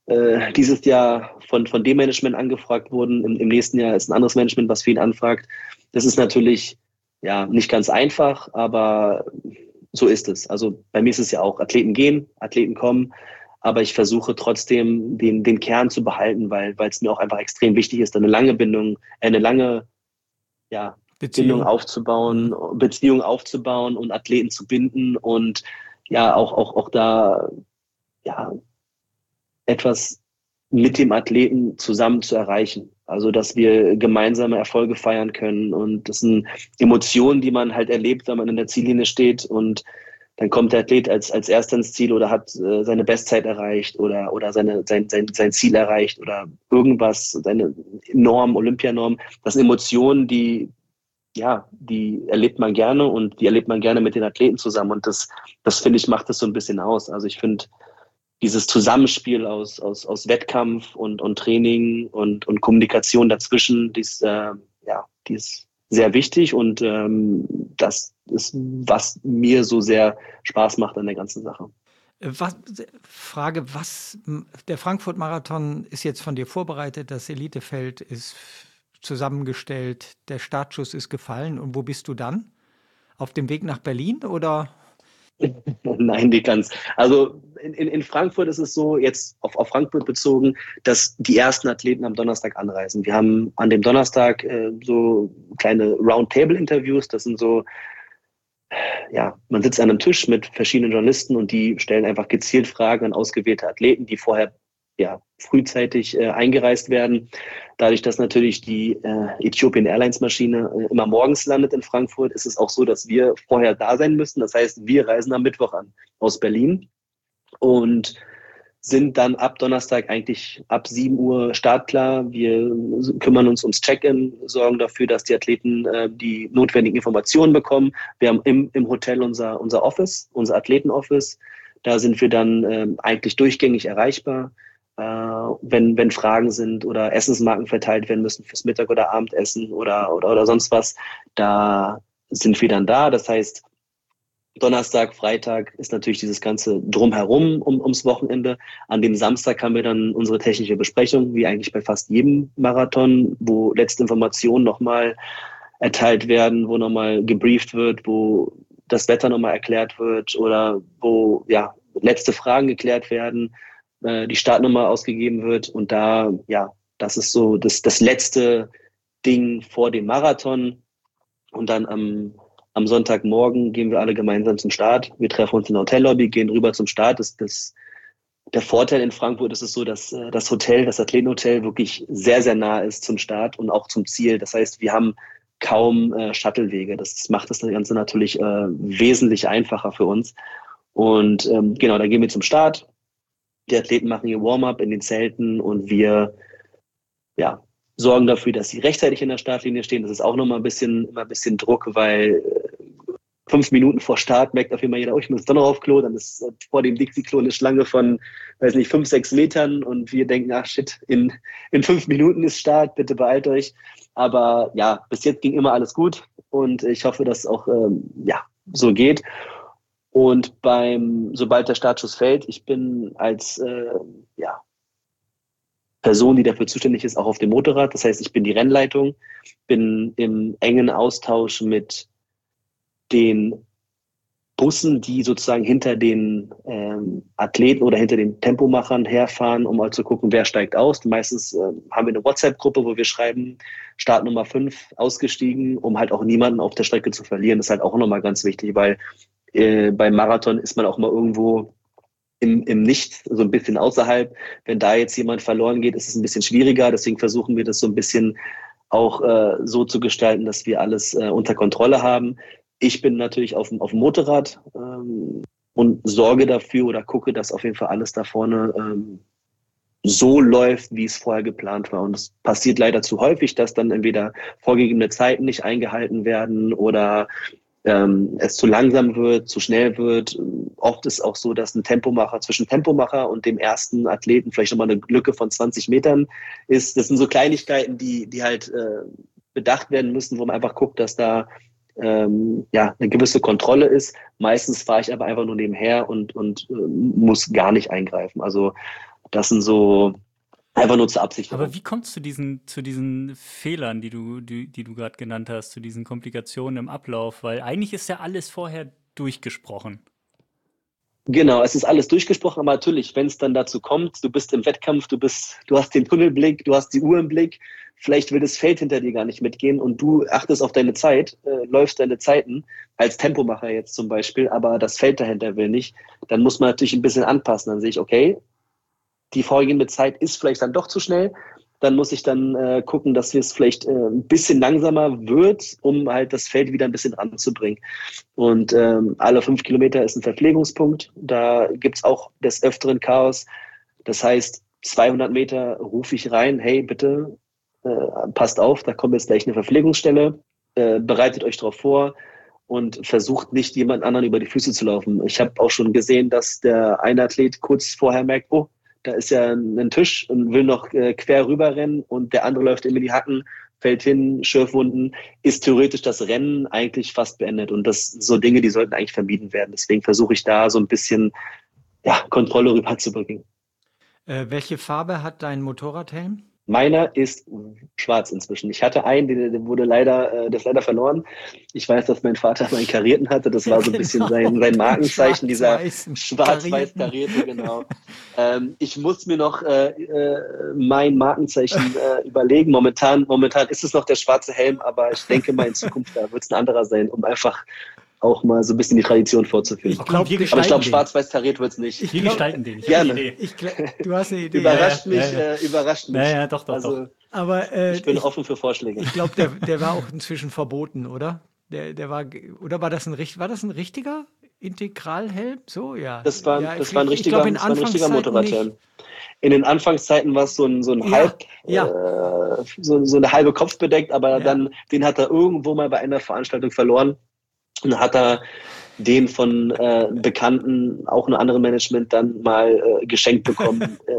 äh, dieses Jahr von, von dem Management angefragt wurden. Im, Im nächsten Jahr ist ein anderes Management, was für ihn anfragt. Das ist natürlich ja nicht ganz einfach, aber so ist es. Also bei mir ist es ja auch, Athleten gehen, Athleten kommen, aber ich versuche trotzdem den, den Kern zu behalten, weil weil es mir auch einfach extrem wichtig ist, eine lange Bindung, eine lange ja, Bindung Beziehung. aufzubauen, Beziehung aufzubauen und Athleten zu binden und ja auch auch auch da ja etwas mit dem Athleten zusammen zu erreichen. Also, dass wir gemeinsame Erfolge feiern können. Und das sind Emotionen, die man halt erlebt, wenn man in der Ziellinie steht und dann kommt der Athlet als, als erster ins Ziel oder hat äh, seine Bestzeit erreicht oder, oder seine, sein, sein, sein Ziel erreicht oder irgendwas, seine Norm, Olympianorm. Das sind Emotionen, die, ja, die erlebt man gerne und die erlebt man gerne mit den Athleten zusammen. Und das, das finde ich, macht das so ein bisschen aus. Also ich finde, dieses Zusammenspiel aus, aus, aus Wettkampf und, und Training und, und Kommunikation dazwischen, die ist, äh, ja, die ist sehr wichtig und ähm, das ist, was mir so sehr Spaß macht an der ganzen Sache. Was, Frage, was, der Frankfurt-Marathon ist jetzt von dir vorbereitet, das Elitefeld ist zusammengestellt, der Startschuss ist gefallen und wo bist du dann? Auf dem Weg nach Berlin oder? Nein, nicht ganz. Also in, in, in Frankfurt ist es so, jetzt auf, auf Frankfurt bezogen, dass die ersten Athleten am Donnerstag anreisen. Wir haben an dem Donnerstag äh, so kleine Roundtable-Interviews. Das sind so, ja, man sitzt an einem Tisch mit verschiedenen Journalisten und die stellen einfach gezielt Fragen an ausgewählte Athleten, die vorher ja, frühzeitig äh, eingereist werden. Dadurch, dass natürlich die äh, Ethiopian Airlines Maschine äh, immer morgens landet in Frankfurt, ist es auch so, dass wir vorher da sein müssen. Das heißt, wir reisen am Mittwoch an aus Berlin und sind dann ab Donnerstag eigentlich ab sieben Uhr startklar. Wir kümmern uns ums Check-in, sorgen dafür, dass die Athleten äh, die notwendigen Informationen bekommen. Wir haben im, im Hotel unser, unser Office, unser Athleten-Office. Da sind wir dann äh, eigentlich durchgängig erreichbar. Äh, wenn, wenn Fragen sind oder Essensmarken verteilt werden müssen fürs Mittag- oder Abendessen oder, oder, oder sonst was, da sind wir dann da. Das heißt, Donnerstag, Freitag ist natürlich dieses ganze Drumherum um, ums Wochenende. An dem Samstag haben wir dann unsere technische Besprechung, wie eigentlich bei fast jedem Marathon, wo letzte Informationen nochmal erteilt werden, wo nochmal gebrieft wird, wo das Wetter nochmal erklärt wird oder wo ja letzte Fragen geklärt werden, äh, die Startnummer ausgegeben wird. Und da, ja, das ist so das, das letzte Ding vor dem Marathon. Und dann am Am Sonntagmorgen gehen wir alle gemeinsam zum Start. Wir treffen uns in der Hotellobby, gehen rüber zum Start. Das, das, der Vorteil in Frankfurt ist es so, dass äh, das Hotel, das Athletenhotel wirklich sehr, sehr nah ist zum Start und auch zum Ziel. Das heißt, wir haben kaum äh, Shuttlewege. Das macht das Ganze natürlich äh, wesentlich einfacher für uns. Und ähm, genau, da gehen wir zum Start. Die Athleten machen ihr Warm-up in den Zelten und wir ja, sorgen dafür, dass sie rechtzeitig in der Startlinie stehen. Das ist auch nochmal ein bisschen, immer ein bisschen Druck, weil fünf Minuten vor Start merkt auf jeden Fall jeder, oh, ich muss doch noch auf Klo. Dann ist vor dem Dixie-Klo eine Schlange von, weiß nicht, fünf, sechs Metern und wir denken, ach shit, in, in fünf Minuten ist Start, bitte beeilt euch. Aber ja, bis jetzt ging immer alles gut und ich hoffe, dass es auch ähm, ja, so geht. Und beim, sobald der Startschuss fällt, ich bin als äh, ja, Person, die dafür zuständig ist, auch auf dem Motorrad. Das heißt, ich bin die Rennleitung, bin im engen Austausch mit den Bussen, die sozusagen hinter den ähm, Athleten oder hinter den Tempomachern herfahren, um mal zu gucken, wer steigt aus. Meistens äh, haben wir eine WhatsApp-Gruppe, wo wir schreiben, Start Nummer fünf ausgestiegen, um halt auch niemanden auf der Strecke zu verlieren. Das ist halt auch nochmal ganz wichtig, weil äh, beim Marathon ist man auch mal irgendwo Im, im Nichts, so ein bisschen außerhalb. Wenn da jetzt jemand verloren geht, ist es ein bisschen schwieriger. Deswegen versuchen wir das so ein bisschen auch äh, so zu gestalten, dass wir alles äh, unter Kontrolle haben. Ich bin natürlich auf dem, auf dem Motorrad ähm, und sorge dafür oder gucke, dass auf jeden Fall alles da vorne ähm, so läuft, wie es vorher geplant war. Und es passiert leider zu häufig, dass dann entweder vorgegebene Zeiten nicht eingehalten werden oder ähm, es zu langsam wird, zu schnell wird. Oft ist auch so, dass ein Tempomacher zwischen Tempomacher und dem ersten Athleten vielleicht nochmal eine Lücke von zwanzig Metern ist. Das sind so Kleinigkeiten, die, die halt äh, bedacht werden müssen, wo man einfach guckt, dass da ähm, ja eine gewisse Kontrolle ist. Meistens fahre ich aber einfach nur nebenher und, und äh, muss gar nicht eingreifen. Also Das sind so einfach nur zur Absicherung. Aber wie kommst du zu diesen, zu diesen Fehlern, die du, die, die du gerade genannt hast, zu diesen Komplikationen im Ablauf? Weil eigentlich ist ja alles vorher durchgesprochen. Genau, es ist alles durchgesprochen, aber natürlich, wenn es dann dazu kommt, du bist im Wettkampf, du bist, du hast den Tunnelblick, du hast die Uhr im Blick, vielleicht will das Feld hinter dir gar nicht mitgehen und du achtest auf deine Zeit, äh, läufst deine Zeiten, als Tempomacher jetzt zum Beispiel, aber das Feld dahinter will nicht, dann muss man natürlich ein bisschen anpassen. Dann sehe ich, okay, die vorgehende Zeit ist vielleicht dann doch zu schnell. Dann muss ich dann äh, gucken, dass es vielleicht äh, ein bisschen langsamer wird, um halt das Feld wieder ein bisschen ranzubringen. Und ähm, alle fünf Kilometer ist ein Verpflegungspunkt. Da gibt's auch des Öfteren Chaos. Das heißt, zweihundert Meter rufe ich rein, hey, bitte äh, passt auf, da kommt jetzt gleich eine Verpflegungsstelle. Äh, bereitet euch darauf vor und versucht nicht, jemand anderen über die Füße zu laufen. Ich habe auch schon gesehen, dass der eine Athlet kurz vorher merkt, oh, da ist ja ein Tisch und will noch äh, quer rüberrennen und der andere läuft ihm in die Hacken, fällt hin, Schürfwunden, ist theoretisch das Rennen eigentlich fast beendet. Und das sind so Dinge, die sollten eigentlich vermieden werden. Deswegen versuche ich da so ein bisschen ja, Kontrolle rüberzubringen. Äh, welche Farbe hat dein Motorradhelm? Meiner ist schwarz inzwischen. Ich hatte einen, der, der wurde leider, äh, das leider verloren. Ich weiß, dass mein Vater meinen karierten hatte. Das war so ein bisschen sein, sein Markenzeichen, dieser schwarz-weiß karierte, genau. ähm, ich muss mir noch äh, äh, mein Markenzeichen äh, überlegen. Momentan, momentan ist es noch der schwarze Helm, aber ich denke mal in Zukunft, da wird es ein anderer sein, um einfach auch mal so ein bisschen die Tradition vorzuführen. Ich glaub, wir aber ich glaube, schwarz-weiß kariert wird es nicht. Wir gestalten den. Ich Gerne. Ich glaub, du hast eine Idee. Überrascht Ja, mich, ja, ja. Äh, überrascht mich. Ja, ja, doch, doch, also, doch. Aber äh, ich bin ich, offen für Vorschläge. ich glaube, der, der war auch inzwischen verboten, oder? Der, der war, oder war das ein, war das ein richtiger Integralhelm? So, ja. Das war, ja, das war ein richtiger, glaub, in das war ein richtiger Anfangszeiten Motorradhelm. nicht. In den Anfangszeiten war es so ein, so ein Ja, halb, ja. Äh, so, so eine halbe Kopf bedeckt, aber Ja. dann, den hat er irgendwo mal bei einer Veranstaltung verloren und dann hat er den von äh, Bekannten, auch einem anderen Management, dann mal äh, geschenkt bekommen. äh,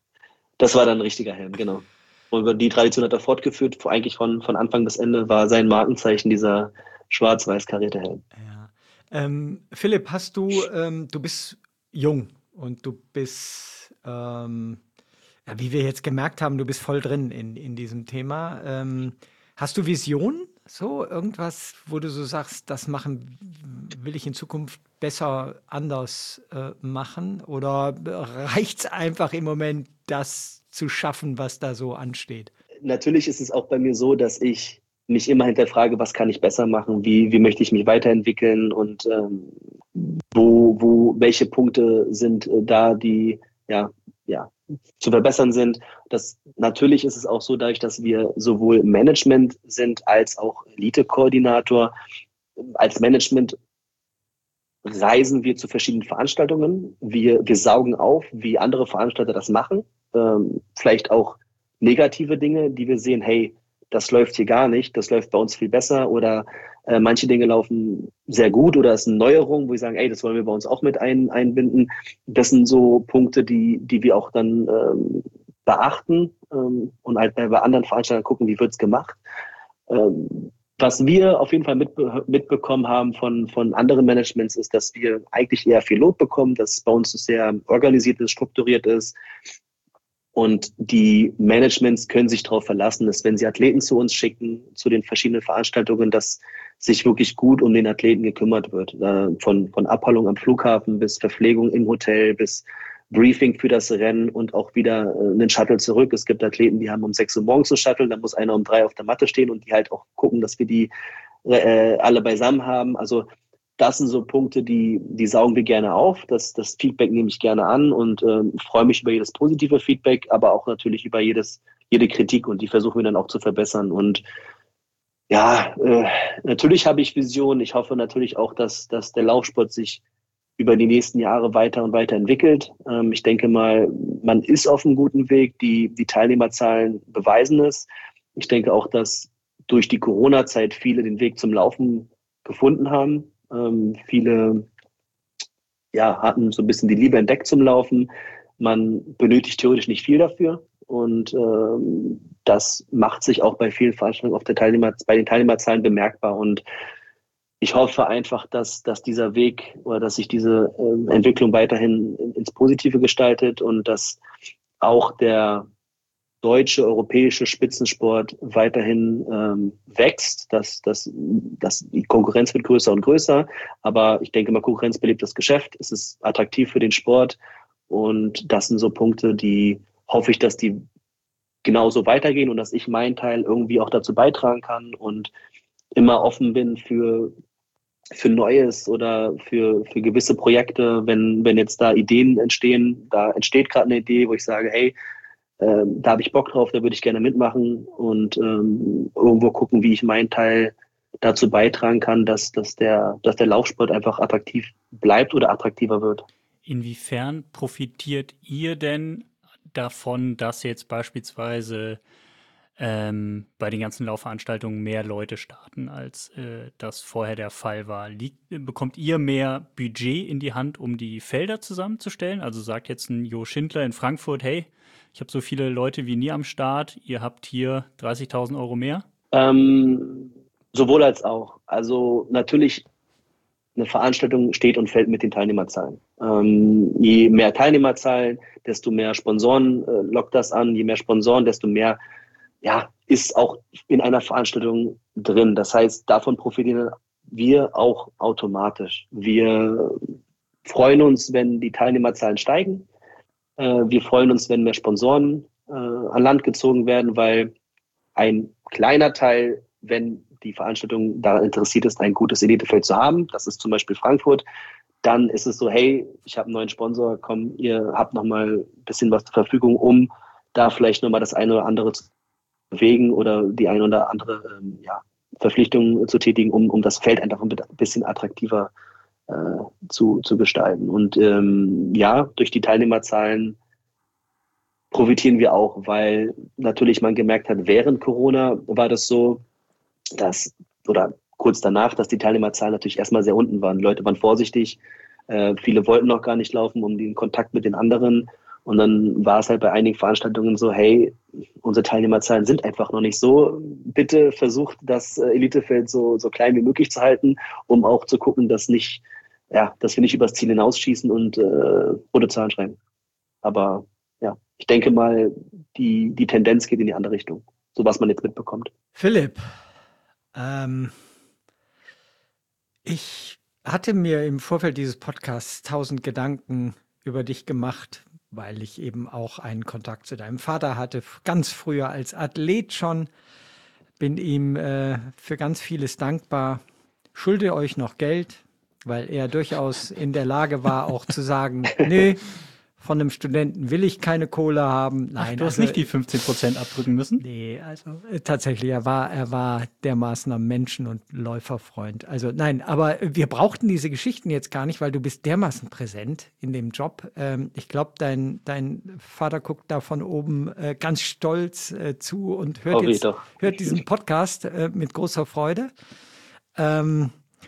das war dann ein richtiger Helm, genau. Und die Tradition hat er fortgeführt, eigentlich von, von Anfang bis Ende war sein Markenzeichen dieser schwarz-weiß karierte Helm. Ja. Ähm, Philipp, hast du, ähm, du bist jung und du bist, ähm, ja, wie wir jetzt gemerkt haben, du bist voll drin in, in diesem Thema. Ähm, hast du Visionen? So, irgendwas, wo du so sagst, das machen will ich in Zukunft besser anders äh, machen? Oder reicht es einfach im Moment, das zu schaffen, was da so ansteht? Natürlich ist es auch bei mir so, dass ich mich immer hinterfrage, was kann ich besser machen, wie, wie möchte ich mich weiterentwickeln und ähm, wo, wo, welche Punkte sind äh, da, die ja, ja, zu verbessern sind. Das, natürlich ist es auch so, dadurch, dass wir sowohl Management sind als auch Elite-Koordinator. Als Management reisen wir zu verschiedenen Veranstaltungen. Wir, wir saugen auf, wie andere Veranstalter das machen. Ähm, vielleicht auch negative Dinge, die wir sehen, hey, das läuft hier gar nicht, das läuft bei uns viel besser oder äh, manche Dinge laufen sehr gut oder es ist eine Neuerung, wo wir sagen, ey, das wollen wir bei uns auch mit ein, einbinden. Das sind so Punkte, die, die wir auch dann ähm, beachten ähm, und halt bei anderen Veranstaltern gucken, wie wird's gemacht. Ähm, was wir auf jeden Fall mitbe- mitbekommen haben von, von anderen Managements ist, dass wir eigentlich eher viel Lob bekommen, dass bei uns sehr organisiert ist, strukturiert ist. Und die Managements können sich darauf verlassen, dass wenn sie Athleten zu uns schicken, zu den verschiedenen Veranstaltungen, dass sich wirklich gut um den Athleten gekümmert wird. Von, von Abholung am Flughafen bis Verpflegung im Hotel, bis Briefing für das Rennen und auch wieder einen Shuttle zurück. Es gibt Athleten, die haben um sechs Uhr morgens einen Shuttle, da muss einer um drei auf der Matte stehen und die halt auch gucken, dass wir die äh, alle beisammen haben. Also das sind so Punkte, die, die saugen wir gerne auf. Das, das Feedback nehme ich gerne an und ähm, freue mich über jedes positive Feedback, aber auch natürlich über jedes, jede Kritik und die versuchen wir dann auch zu verbessern. Und ja, äh, natürlich habe ich Visionen. Ich hoffe natürlich auch, dass, dass der Laufsport sich über die nächsten Jahre weiter und weiter entwickelt. Ähm, ich denke mal, man ist auf einem guten Weg. Die, die Teilnehmerzahlen beweisen es. Ich denke auch, dass durch die Corona-Zeit viele den Weg zum Laufen gefunden haben. Ähm, viele ja, hatten so ein bisschen die Liebe entdeckt zum Laufen. Man benötigt theoretisch nicht viel dafür. Und ähm, das macht sich auch bei vielen Veranstaltungen auf der Teilnehmer, bei den Teilnehmerzahlen bemerkbar. Und ich hoffe einfach, dass, dass dieser Weg oder dass sich diese äh, Entwicklung weiterhin ins Positive gestaltet und dass auch der deutsche, europäische Spitzensport weiterhin ähm, wächst, dass, dass, dass die Konkurrenz wird größer und größer. Aber ich denke mal, Konkurrenz belebt das Geschäft. Es ist attraktiv für den Sport. Und das sind so Punkte, die hoffe ich, dass die genauso weitergehen und dass ich meinen Teil irgendwie auch dazu beitragen kann und immer offen bin für, für Neues oder für, für gewisse Projekte. Wenn, wenn jetzt da Ideen entstehen, da entsteht gerade eine Idee, wo ich sage, hey, Ähm, da habe ich Bock drauf, da würde ich gerne mitmachen und ähm, irgendwo gucken, wie ich meinen Teil dazu beitragen kann, dass, dass, der, dass der Laufsport einfach attraktiv bleibt oder attraktiver wird. Inwiefern profitiert ihr denn davon, dass jetzt beispielsweise ähm, bei den ganzen Laufveranstaltungen mehr Leute starten, als äh, das vorher der Fall war? Liegt, bekommt ihr mehr Budget in die Hand, um die Felder zusammenzustellen? Also sagt jetzt ein Jo Schindler in Frankfurt, hey, ich habe so viele Leute wie nie am Start, ihr habt hier dreißigtausend Euro mehr? Ähm, sowohl als auch. Also natürlich, eine Veranstaltung steht und fällt mit den Teilnehmerzahlen. Ähm, je mehr Teilnehmerzahlen, desto mehr Sponsoren äh, lockt das an. Je mehr Sponsoren, desto mehr ja, ist auch in einer Veranstaltung drin. Das heißt, davon profitieren wir auch automatisch. Wir freuen uns, wenn die Teilnehmerzahlen steigen. Wir freuen uns, wenn mehr Sponsoren äh, an Land gezogen werden, weil ein kleiner Teil, wenn die Veranstaltung daran interessiert ist, ein gutes Elitefeld zu haben, das ist zum Beispiel Frankfurt, dann ist es so, hey, ich habe einen neuen Sponsor, komm, ihr habt noch mal ein bisschen was zur Verfügung, um da vielleicht noch mal das eine oder andere zu bewegen oder die eine oder andere ähm, ja, Verpflichtung zu tätigen, um, um das Feld einfach ein bisschen attraktiver Äh, zu, zu gestalten. Und ähm, ja, durch die Teilnehmerzahlen profitieren wir auch, weil natürlich man gemerkt hat, während Corona war das so, dass, oder kurz danach, dass die Teilnehmerzahlen natürlich erstmal sehr unten waren. Die Leute waren vorsichtig, äh, viele wollten noch gar nicht laufen, um den Kontakt mit den anderen. Und dann war es halt bei einigen Veranstaltungen so, hey, unsere Teilnehmerzahlen sind einfach noch nicht so. Bitte versucht, das Elitefeld so, so klein wie möglich zu halten, um auch zu gucken, dass nicht, ja, dass wir nicht übers Ziel hinausschießen und äh, rote Zahlen schreiben. Aber ja, ich denke mal, die, die Tendenz geht in die andere Richtung, so was man jetzt mitbekommt. Philipp, ähm, ich hatte mir im Vorfeld dieses Podcasts tausend Gedanken über dich gemacht, weil ich eben auch einen Kontakt zu deinem Vater hatte, ganz früher als Athlet schon. Bin ihm äh, für ganz vieles dankbar. Schulde euch noch Geld, weil er durchaus in der Lage war, auch zu sagen, nee, von einem Studenten will ich keine Kohle haben. Nein, Ach, du hast also, nicht die fünfzehn Prozent abdrücken müssen? Nee, also äh, tatsächlich, er war, er war dermaßen ein Menschen- und Läuferfreund. Also nein, aber wir brauchten diese Geschichten jetzt gar nicht, weil du bist dermaßen präsent in dem Job. Ähm, ich glaube, dein, dein Vater guckt da von oben äh, ganz stolz äh, zu und hört, Hoffe ich jetzt, doch. hört diesen Podcast äh, mit großer Freude. Ähm,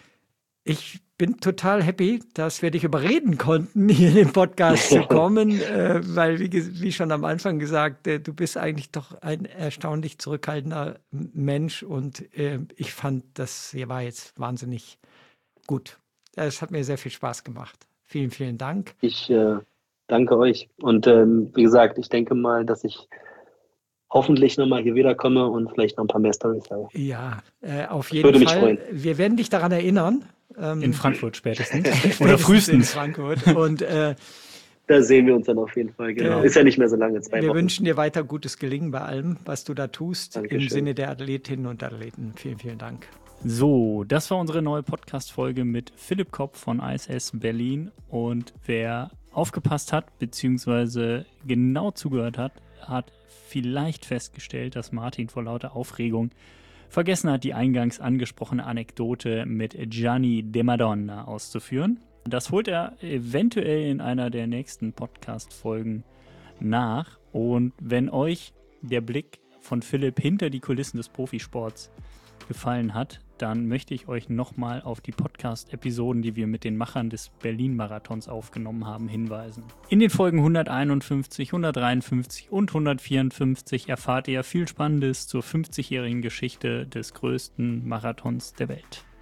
ich bin total happy, dass wir dich überreden konnten, hier in den Podcast zu kommen, äh, weil, wie, wie schon am Anfang gesagt, äh, du bist eigentlich doch ein erstaunlich zurückhaltender Mensch und äh, ich fand, das hier war jetzt wahnsinnig gut. Es hat mir sehr viel Spaß gemacht. Vielen, vielen Dank. Ich äh, danke euch und ähm, wie gesagt, ich denke mal, dass ich hoffentlich nochmal hier wiederkomme und vielleicht noch ein paar mehr Storys habe. Ja, äh, auf Ich jeden würde mich Fall. freuen. Wir werden dich daran erinnern. Ähm, In Frankfurt spätestens. spätestens Oder frühestens. in Frankfurt. Und äh, Da sehen wir uns dann auf jeden Fall, genau. Äh, Ist ja nicht mehr so lange, zwei wir Wochen. wünschen dir weiter gutes Gelingen bei allem, was du da tust, Dankeschön. im Sinne der Athletinnen und Athleten. Vielen, vielen Dank. So, das war unsere neue Podcast-Folge mit Philipp Kopp von I S S Berlin. Und wer aufgepasst hat, beziehungsweise genau zugehört hat, hat vielleicht festgestellt, dass Martin vor lauter Aufregung vergessen hat, die eingangs angesprochene Anekdote mit Gianni De Madonna auszuführen. Das holt er eventuell in einer der nächsten Podcast-Folgen nach. Und wenn euch der Blick von Philipp hinter die Kulissen des Profisports gefallen hat, dann möchte ich euch nochmal auf die Podcast-Episoden, die wir mit den Machern des Berlin-Marathons aufgenommen haben, hinweisen. In den Folgen hunderteinundfünfzig, hundertdreiundfünfzig und hundertvierundfünfzig erfahrt ihr viel Spannendes zur fünfzigjährigen Geschichte des größten Marathons der Welt.